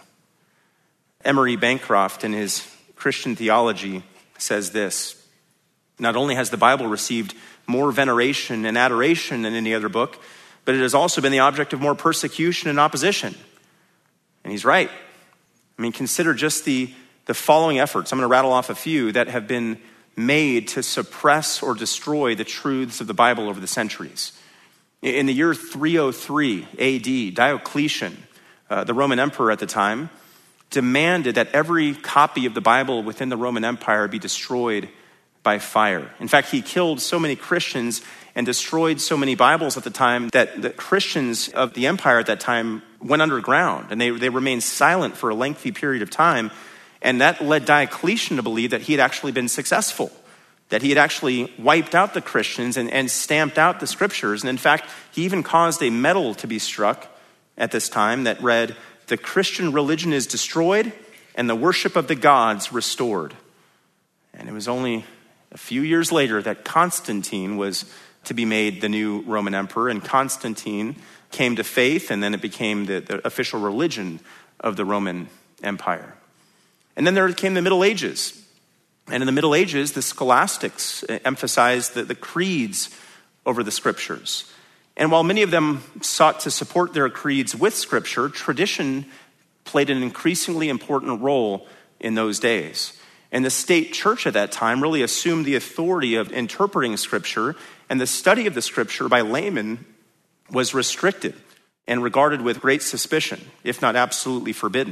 Emery Bancroft, in his Christian Theology, says this: not only has the Bible received more veneration and adoration than any other book, but it has also been the object of more persecution and opposition. And he's right. I mean, consider just the following efforts. I'm going to rattle off a few that have been made to suppress or destroy the truths of the Bible over the centuries. In the year 303 AD, Diocletian, the Roman emperor at the time, demanded that every copy of the Bible within the Roman Empire be destroyed by fire. In fact, he killed so many Christians and destroyed so many Bibles at the time that the Christians of the empire at that time went underground, and they remained silent for a lengthy period of time. And that led Diocletian to believe that he had actually been successful, that he had actually wiped out the Christians and stamped out the scriptures. And in fact, he even caused a medal to be struck at this time that read, "The Christian religion is destroyed and the worship of the gods restored." And it was only a few years later that Constantine was to be made the new Roman emperor, and Constantine came to faith, and then it became the official religion of the Roman Empire. And then there came the Middle Ages. And in the Middle Ages, the scholastics emphasized the creeds over the scriptures. And while many of them sought to support their creeds with scripture, tradition played an increasingly important role in those days. And the state church at that time really assumed the authority of interpreting scripture, and the study of the scripture by laymen was restricted and regarded with great suspicion, if not absolutely forbidden.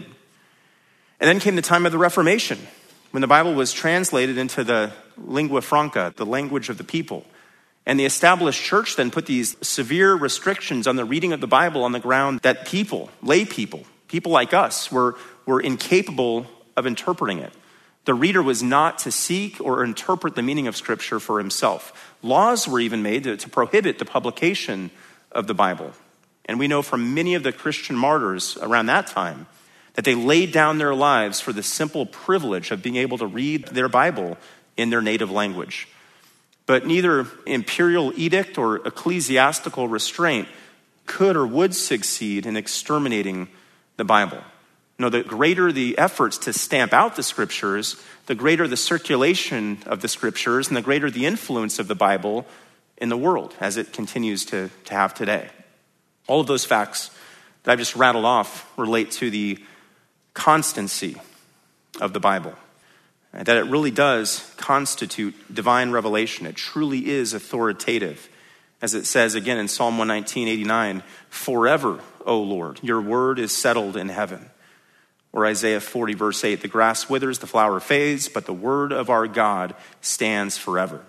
And then came the time of the Reformation, when the Bible was translated into the lingua franca, the language of the people. And the established church then put these severe restrictions on the reading of the Bible on the ground that people, lay people like us, were incapable of interpreting it. The reader was not to seek or interpret the meaning of Scripture for himself. Laws were even made to prohibit the publication of the Bible. And we know from many of the Christian martyrs around that time that they laid down their lives for the simple privilege of being able to read their Bible in their native language. But neither imperial edict or ecclesiastical restraint could or would succeed in exterminating the Bible. No, the greater the efforts to stamp out the scriptures, the greater the circulation of the scriptures, and the greater the influence of the Bible in the world, as it continues to have today. All of those facts that I've just rattled off relate to the constancy of the Bible, that it really does constitute divine revelation. It truly is authoritative. As it says again in Psalm 119:89, "Forever, O Lord, your word is settled in heaven." Or Isaiah 40, verse 8, "The grass withers, the flower fades, but the word of our God stands forever."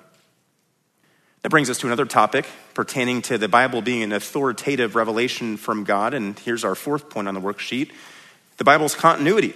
That brings us to another topic pertaining to the Bible being an authoritative revelation from God. And here's our fourth point on the worksheet: the Bible's continuity.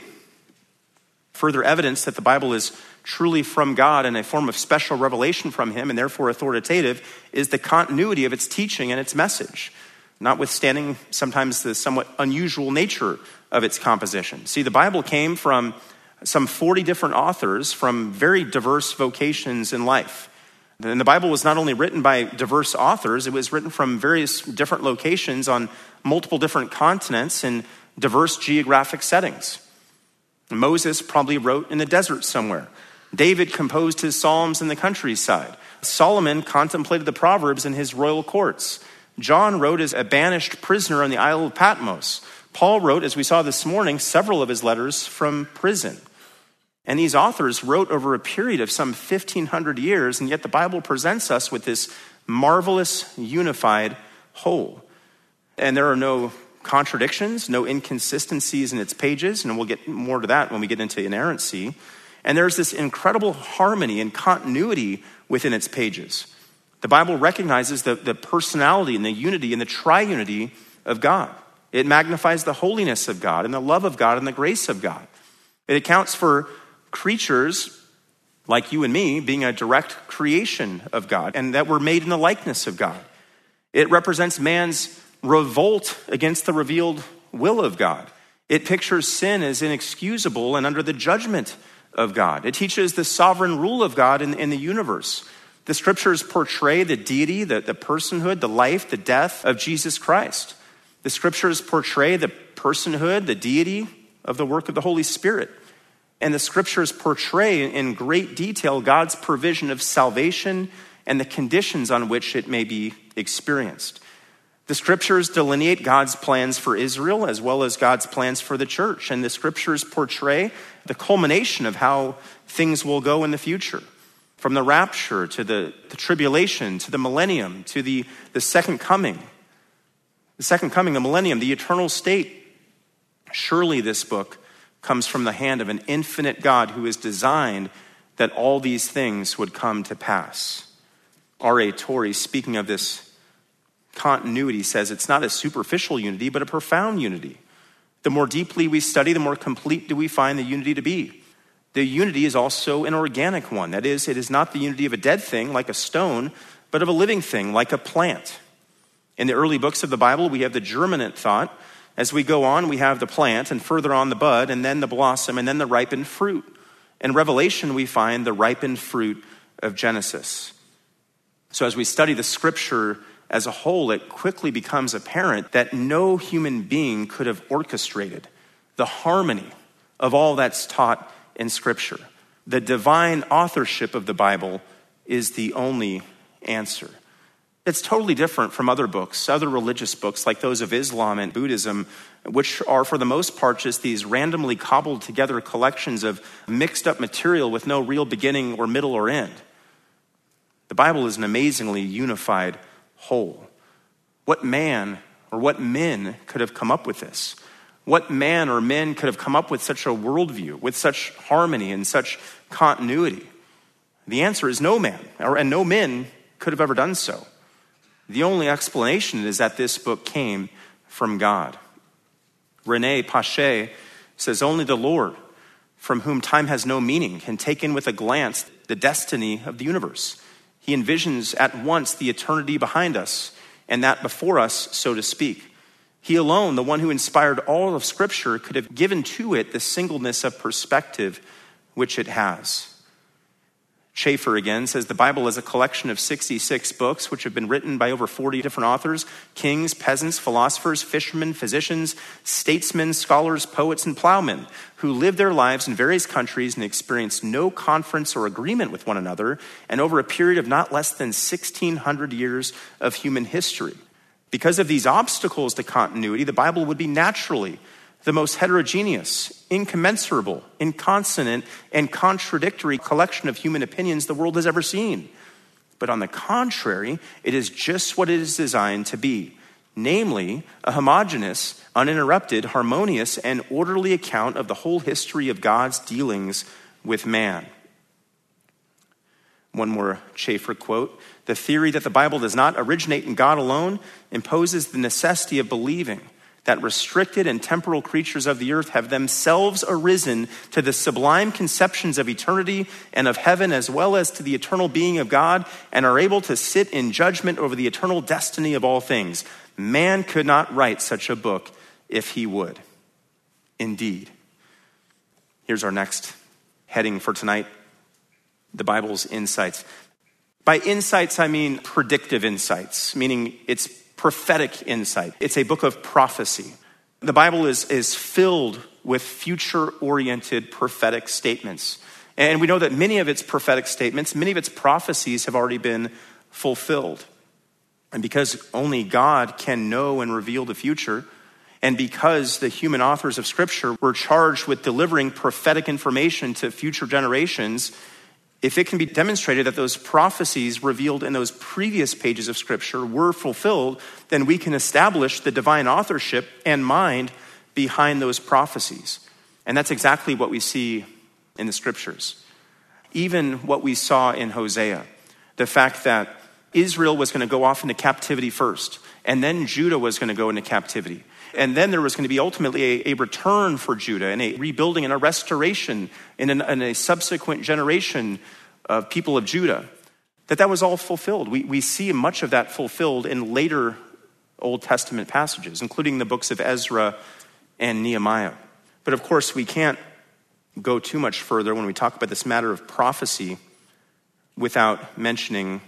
Further evidence that the Bible is truly from God and a form of special revelation from him, and therefore authoritative, is the continuity of its teaching and its message, notwithstanding sometimes the somewhat unusual nature of its composition. See, the Bible came from some 40 different authors from very diverse vocations in life. And the Bible was not only written by diverse authors, it was written from various different locations on multiple different continents in diverse geographic settings. Moses probably wrote in the desert somewhere. David composed his Psalms in the countryside. Solomon contemplated the Proverbs in his royal courts. John wrote as a banished prisoner on the Isle of Patmos. Paul wrote, as we saw this morning, several of his letters from prison. And these authors wrote over a period of some 1,500 years, and yet the Bible presents us with this marvelous, unified whole. And there are no contradictions, no inconsistencies in its pages, and we'll get more to that when we get into inerrancy. And there's this incredible harmony and continuity within its pages. The Bible recognizes the personality and the unity and the triunity of God. It magnifies the holiness of God and the love of God and the grace of God. It accounts for creatures like you and me being a direct creation of God and that we're made in the likeness of God. It represents man's revolt against the revealed will of God. It pictures sin as inexcusable and under the judgment of God. It teaches the sovereign rule of God in the universe. The scriptures portray the deity, the personhood, the life, the death of Jesus Christ. The scriptures portray the personhood, the deity of the work of the Holy Spirit. And the scriptures portray in great detail God's provision of salvation and the conditions on which it may be experienced. The scriptures delineate God's plans for Israel as well as God's plans for the church. And the scriptures portray the culmination of how things will go in the future. From the rapture to the tribulation to the millennium to the second coming. The second coming, the millennium, the eternal state. Surely this book comes from the hand of an infinite God who has designed that all these things would come to pass. R.A. Torrey, speaking of this continuity, says it's not a superficial unity, but a profound unity. The more deeply we study, the more complete do we find the unity to be. The unity is also an organic one. That is, it is not the unity of a dead thing like a stone, but of a living thing like a plant. In the early books of the Bible, we have the germinant thought. As we go on, we have the plant, and further on the bud, and then the blossom, and then the ripened fruit. In Revelation, we find the ripened fruit of Genesis. So as we study the scripture as a whole, it quickly becomes apparent that no human being could have orchestrated the harmony of all that's taught in Scripture. The divine authorship of the Bible is the only answer. It's totally different from other books, other religious books like those of Islam and Buddhism, which are for the most part just these randomly cobbled together collections of mixed up material with no real beginning or middle or end. The Bible is an amazingly unified whole. What man or what men could have come up with this? What man or men could have come up with such a worldview, with such harmony and such continuity? The answer is no man, and no men could have ever done so. The only explanation is that this book came from God. René Pache says, only the Lord, from whom time has no meaning, can take in with a glance the destiny of the universe. He envisions at once the eternity behind us and that before us, so to speak. He alone, the one who inspired all of Scripture, could have given to it the singleness of perspective which it has. Schaeffer again says the Bible is a collection of 66 books which have been written by over 40 different authors, kings, peasants, philosophers, fishermen, physicians, statesmen, scholars, poets, and plowmen who lived their lives in various countries and experienced no conference or agreement with one another, and over a period of not less than 1,600 years of human history. Because of these obstacles to continuity, the Bible would be naturally the most heterogeneous, incommensurable, inconsonant, and contradictory collection of human opinions the world has ever seen. But on the contrary, it is just what it is designed to be, namely a homogeneous, uninterrupted, harmonious, and orderly account of the whole history of God's dealings with man. One more Schaeffer quote: the theory that the Bible does not originate in God alone imposes the necessity of believing that restricted and temporal creatures of the earth have themselves arisen to the sublime conceptions of eternity and of heaven, as well as to the eternal being of God, and are able to sit in judgment over the eternal destiny of all things. Man could not write such a book if he would. Indeed. Here's our next heading for tonight, the Bible's insights. By insights, I mean predictive insights, meaning it's prophetic insight. It's a book of prophecy. The Bible is filled with future-oriented prophetic statements. And we know that many of its prophetic statements, many of its prophecies have already been fulfilled. And because only God can know and reveal the future, and because the human authors of Scripture were charged with delivering prophetic information to future generations, if it can be demonstrated that those prophecies revealed in those previous pages of Scripture were fulfilled, then we can establish the divine authorship and mind behind those prophecies. And that's exactly what we see in the Scriptures. Even what we saw in Hosea, the fact that Israel was going to go off into captivity first, and then Judah was going to go into captivity. And then there was going to be ultimately a return for Judah and a rebuilding and a restoration in a subsequent generation of people of Judah. That was all fulfilled. We see much of that fulfilled in later Old Testament passages, including the books of Ezra and Nehemiah. But of course, we can't go too much further when we talk about this matter of prophecy without mentioning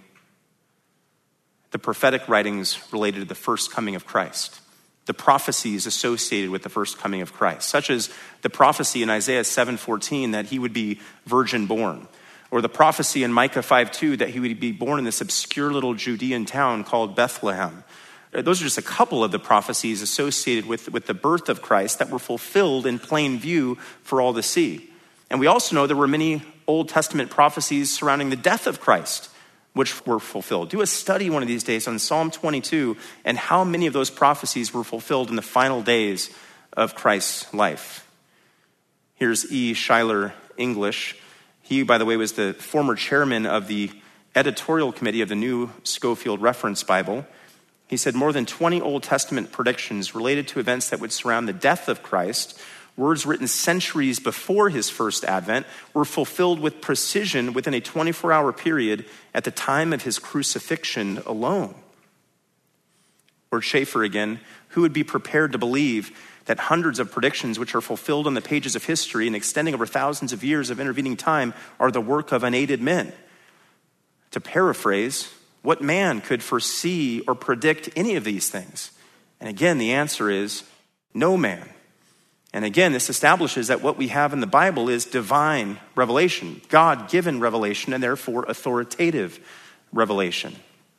the prophetic writings related to the first coming of Christ. The prophecies associated with the first coming of Christ, such as the prophecy in Isaiah 7:14 that he would be virgin born, or the prophecy in Micah 5:2 that he would be born in this obscure little Judean town called Bethlehem. Those are just a couple of the prophecies associated with the birth of Christ that were fulfilled in plain view for all to see. And we also know there were many Old Testament prophecies surrounding the death of Christ, which were fulfilled. Do a study one of these days on Psalm 22 and how many of those prophecies were fulfilled in the final days of Christ's life. Here's E. Schuyler English. He, by the way, was the former chairman of the editorial committee of the New Scofield Reference Bible. He said more than 20 Old Testament predictions related to events that would surround the death of Christ, words written centuries before his first advent, were fulfilled with precision within a 24-hour period at the time of his crucifixion alone. Or Schaeffer again, who would be prepared to believe that hundreds of predictions which are fulfilled on the pages of history and extending over thousands of years of intervening time are the work of unaided men? To paraphrase, what man could foresee or predict any of these things? And again, the answer is no man. And again, this establishes that what we have in the Bible is divine revelation, God-given revelation, and therefore authoritative revelation.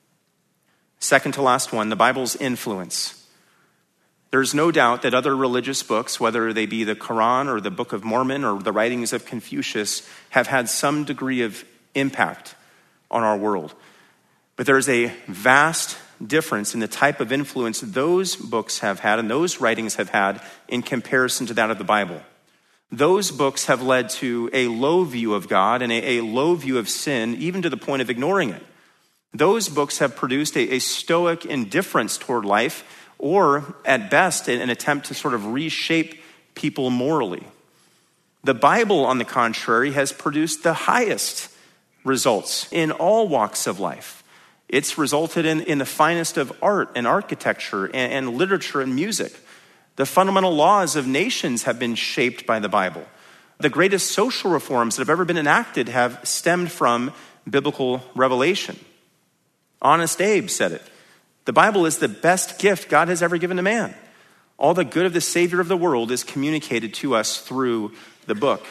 Second to last one, the Bible's influence. There's no doubt that other religious books, whether they be the Quran or the Book of Mormon or the writings of Confucius, have had some degree of impact on our world. But there's a vast difference in the type of influence those books have had and those writings have had in comparison to that of the Bible. Those books have led to a low view of God and a low view of sin, even to the point of ignoring it. Those books have produced a stoic indifference toward life, or at best, an attempt to sort of reshape people morally. The Bible, on the contrary, has produced the highest results in all walks of life. It's resulted in the finest of art and architecture and literature and music. The fundamental laws of nations have been shaped by the Bible. The greatest social reforms that have ever been enacted have stemmed from biblical revelation. Honest Abe said it. The Bible is the best gift God has ever given to man. All the good of the Savior of the world is communicated to us through the book.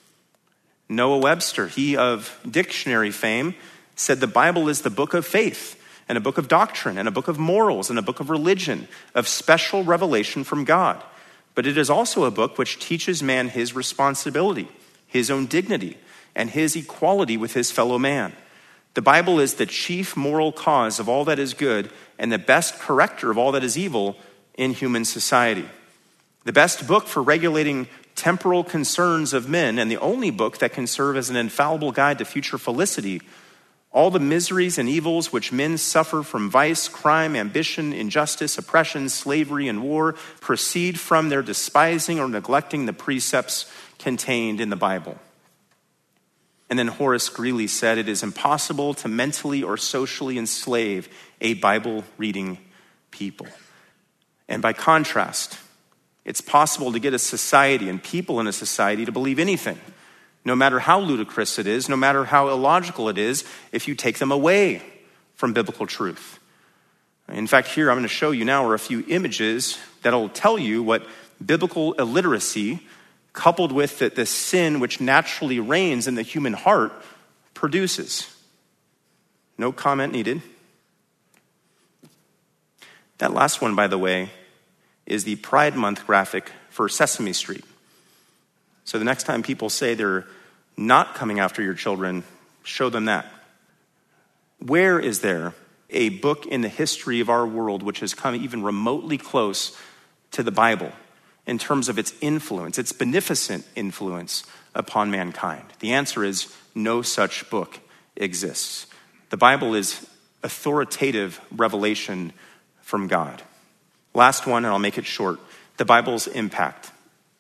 Noah Webster, he of dictionary fame, said the Bible is the book of faith and a book of doctrine and a book of morals and a book of religion, of special revelation from God. But it is also a book which teaches man his responsibility, his own dignity, and his equality with his fellow man. The Bible is the chief moral cause of all that is good and the best corrector of all that is evil in human society. The best book for regulating temporal concerns of men, and the only book that can serve as an infallible guide to future felicity. All the miseries and evils which men suffer from vice, crime, ambition, injustice, oppression, slavery, and war proceed from their despising or neglecting the precepts contained in the Bible. And then Horace Greeley said, it is impossible to mentally or socially enslave a Bible-reading people. And by contrast, It's possible to get a society and people in a society to believe anything, no matter how ludicrous it is, no matter how illogical it is, if you take them away from biblical truth. In fact, here I'm going to show you now are a few images that'll tell you what biblical illiteracy, coupled with the sin which naturally reigns in the human heart, produces. No comment needed. That last one, by the way, is the Pride Month graphic for Sesame Street. So the next time people say they're not coming after your children, show them that. Where is there a book in the history of our world which has come even remotely close to the Bible in terms of its influence, its beneficent influence upon mankind? The answer is no such book exists. The Bible is authoritative revelation from God. Last one, and I'll make it short, the Bible's impact.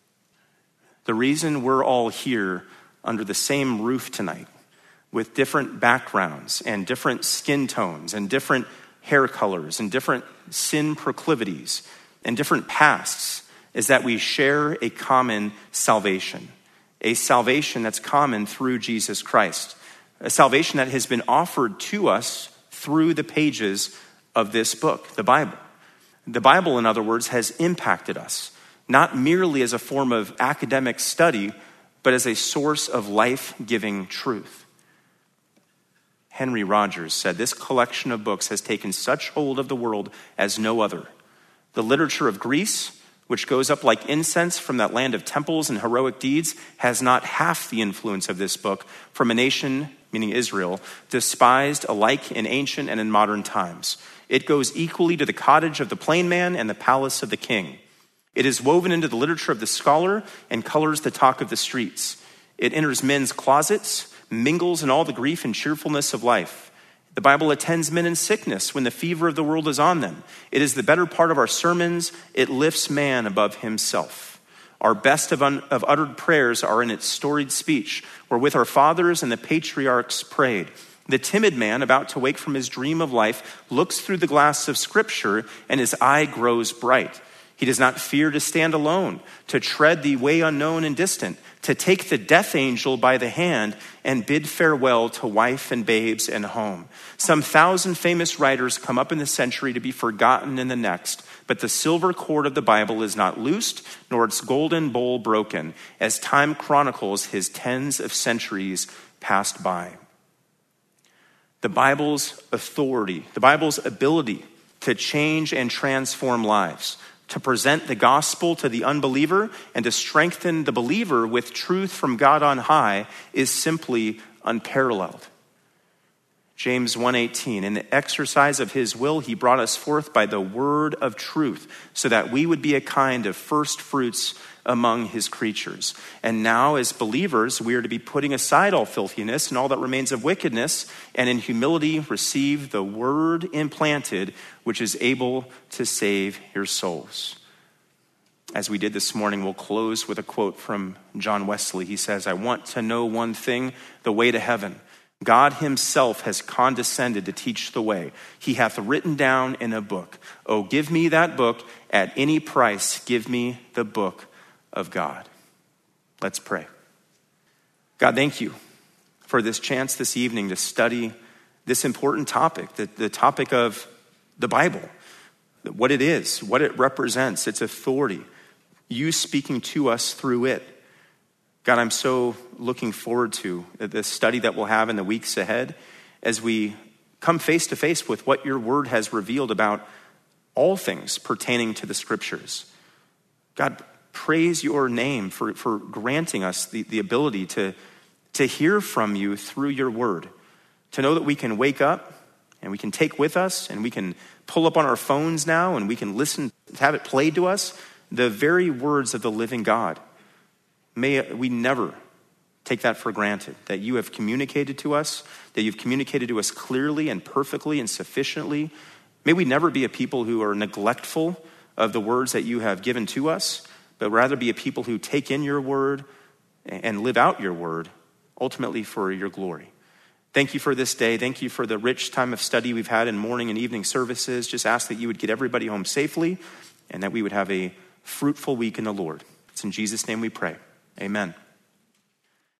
The reason we're all here under the same roof tonight with different backgrounds and different skin tones and different hair colors and different sin proclivities and different pasts is that we share a common salvation, a salvation that's common through Jesus Christ, a salvation that has been offered to us through the pages of this book, the Bible. The Bible, in other words, has impacted us, not merely as a form of academic study, but as a source of life-giving truth. Henry Rogers said, "This collection of books has taken such hold of the world as no other. The literature of Greece, which goes up like incense from that land of temples and heroic deeds, has not half the influence of this book from a nation," meaning Israel, "despised alike in ancient and in modern times. It goes equally to the cottage of the plain man and the palace of the king. It is woven into the literature of the scholar and colors the talk of the streets. It enters men's closets, mingles in all the grief and cheerfulness of life. The Bible attends men in sickness when the fever of the world is on them. It is the better part of our sermons. It lifts man above himself. Our best of uttered prayers are in its storied speech, wherewith our fathers and the patriarchs prayed. The timid man, about to wake from his dream of life, looks through the glass of Scripture, and his eye grows bright. He does not fear to stand alone, to tread the way unknown and distant, to take the death angel by the hand and bid farewell to wife and babes and home. Some 1,000 famous writers come up in the century to be forgotten in the next, but the silver cord of the Bible is not loosed, nor its golden bowl broken, as time chronicles his tens of centuries passed by." The Bible's authority, the Bible's ability to change and transform lives, to present the gospel to the unbeliever and to strengthen the believer with truth from God on high is simply unparalleled. James 1:18, "In the exercise of his will, he brought us forth by the word of truth, so that we would be a kind of first fruits among his creatures. And now, as believers, we are to be putting aside all filthiness and all that remains of wickedness, and in humility receive the word implanted, which is able to save your souls." As we did this morning, we'll close with a quote from John Wesley. He says, "I want to know one thing, the way to heaven. God himself has condescended to teach the way. He hath written down in a book. Oh, give me that book at any price. Give me the book of God." Let's pray. God, thank you for this chance this evening to study this important topic, the topic of the Bible, what it is, what it represents, its authority, you speaking to us through it. God, I'm so looking forward to the study that we'll have in the weeks ahead as we come face to face with what your word has revealed about all things pertaining to the scriptures. God, praise your name for granting us the ability to hear from you through your word, to know that we can wake up and we can take with us and we can pull up on our phones now and we can listen, have it played to us, the very words of the living God. May we never take that for granted, that you have communicated to us, that you've communicated to us clearly and perfectly and sufficiently. May we never be a people who are neglectful of the words that you have given to us, but rather be a people who take in your word and live out your word, ultimately for your glory. Thank you for this day. Thank you for the rich time of study we've had in morning and evening services. Just ask that you would get everybody home safely and that we would have a fruitful week in the Lord. It's in Jesus' name we pray. Amen.